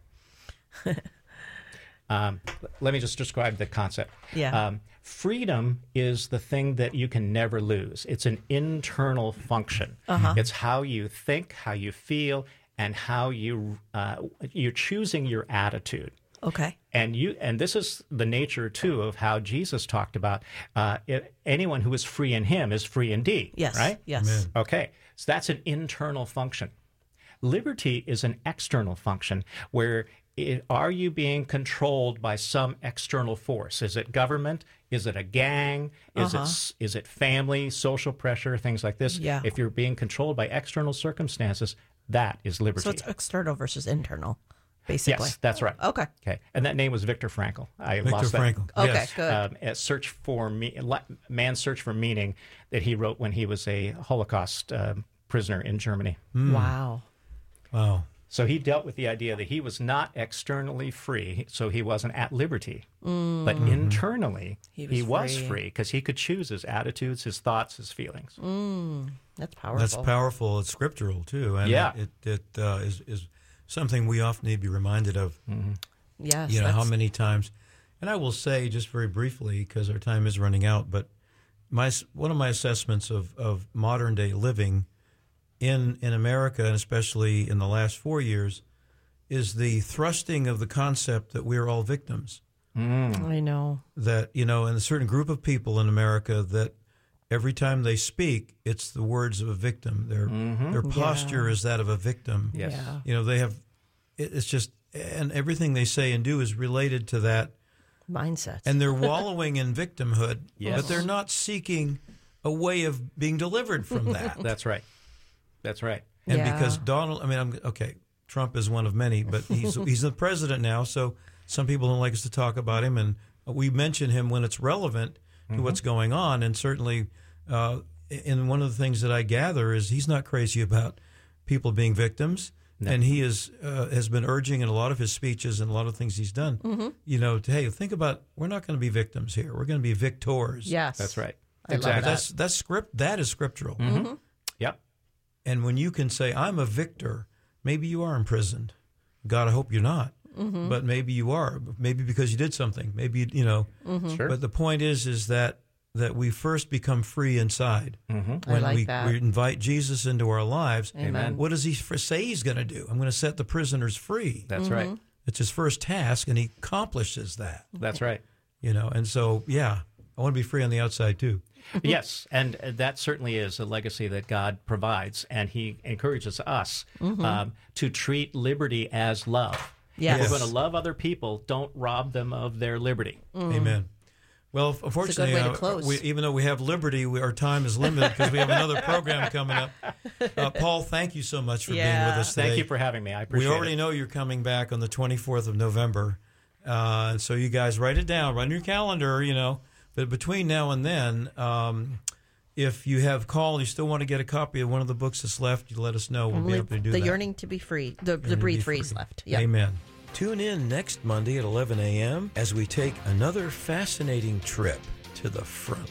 um, let me just describe the concept. Yeah. Um, freedom is the thing that you can never lose. It's an internal function. Uh-huh. It's how you think, how you feel, and how you, uh, you're choosing your attitude. Okay. And you, and this is the nature too of how Jesus talked about uh, it, anyone who is free in Him is free indeed. Yes. Right. Yes. Amen. Okay. So that's an internal function. Liberty is an external function where it, are you being controlled by some external force? Is it government? Is it a gang? Is Uh-huh. it s- is it family, social pressure, things like this? Yeah. If you're being controlled by external circumstances, that is liberty. So it's external versus internal, basically. Yes, that's right. Okay. Okay, and that name was Victor Frankl. I Victor lost that. Frankl. Okay, Yes. good. Um, a search for me, man's search for meaning that he wrote when he was a Holocaust um, prisoner in Germany. Wow. Wow. So he dealt with the idea that he was not externally free, so he wasn't at liberty, but internally He he was was free. free because he could choose his attitudes, his thoughts, his feelings. That's powerful. That's powerful. It's scriptural too, and Yeah. it it, it uh, is is something we often need to be reminded of. Yes. You know how that's- many times, and I will say just very briefly because our time is running out. But my one of my assessments of of modern day living in in America, and especially in the last four years, is the thrusting of the concept that we are all victims. I know. That, you know, in a certain group of people in America that every time they speak, it's the words of a victim. Their their posture is that of a victim. Yes. Yeah. You know, they have, it- it's just, and everything they say and do is related to that. Mindsets. And they're wallowing in victimhood, Yes. but they're not seeking a way of being delivered from that. That's right. That's right. And Yeah. because Donald, I mean, I'm okay. Trump is one of many, but he's he's the president now. So some people don't like us to talk about him, and we mention him when it's relevant to what's going on. And certainly, uh, and one of the things that I gather is he's not crazy about people being victims, and he is uh, has been urging in a lot of his speeches and a lot of things he's done. You know, to, hey, think about we're not going to be victims here. We're going to be victors. yes. That's right. I love Exactly. that. That's that's script. That is scriptural. Yep. And when you can say, I'm a victor, maybe you are imprisoned. God, I hope you're not. But maybe you are. Maybe because you did something. Maybe, you, you know. Sure. But the point is, is that, that we first become free inside. Mm-hmm. I When like we, that. we invite Jesus into our lives, Amen. what does he f- say he's going to do? I'm going to set the prisoners free. That's right. It's his first task, and he accomplishes that. That's right. You know, and so, yeah, I want to be free on the outside, too. Yes, and uh, that certainly is a legacy that God provides, and He encourages us um, to treat liberty as love. Yes. If we're going to love other people, don't rob them of their liberty. Amen. Well, unfortunately, way to uh, close. we, even though we have liberty, we, our time is limited because we have another program coming up. Uh, Paul, thank you so much for being Yeah. with us today. Thank you for having me. I appreciate We already it. know you're coming back on the twenty-fourth of November, uh, and so you guys write it down, write on your calendar, you know. But between now and then, um, if you have call, you still want to get a copy of one of the books that's left, you let us know. We'll be Only able to do the that. yearning to be free. The, the Yearning to breathe be free is free. left. Yeah. Amen. Tune in next Monday at eleven a.m. as we take another fascinating trip to the front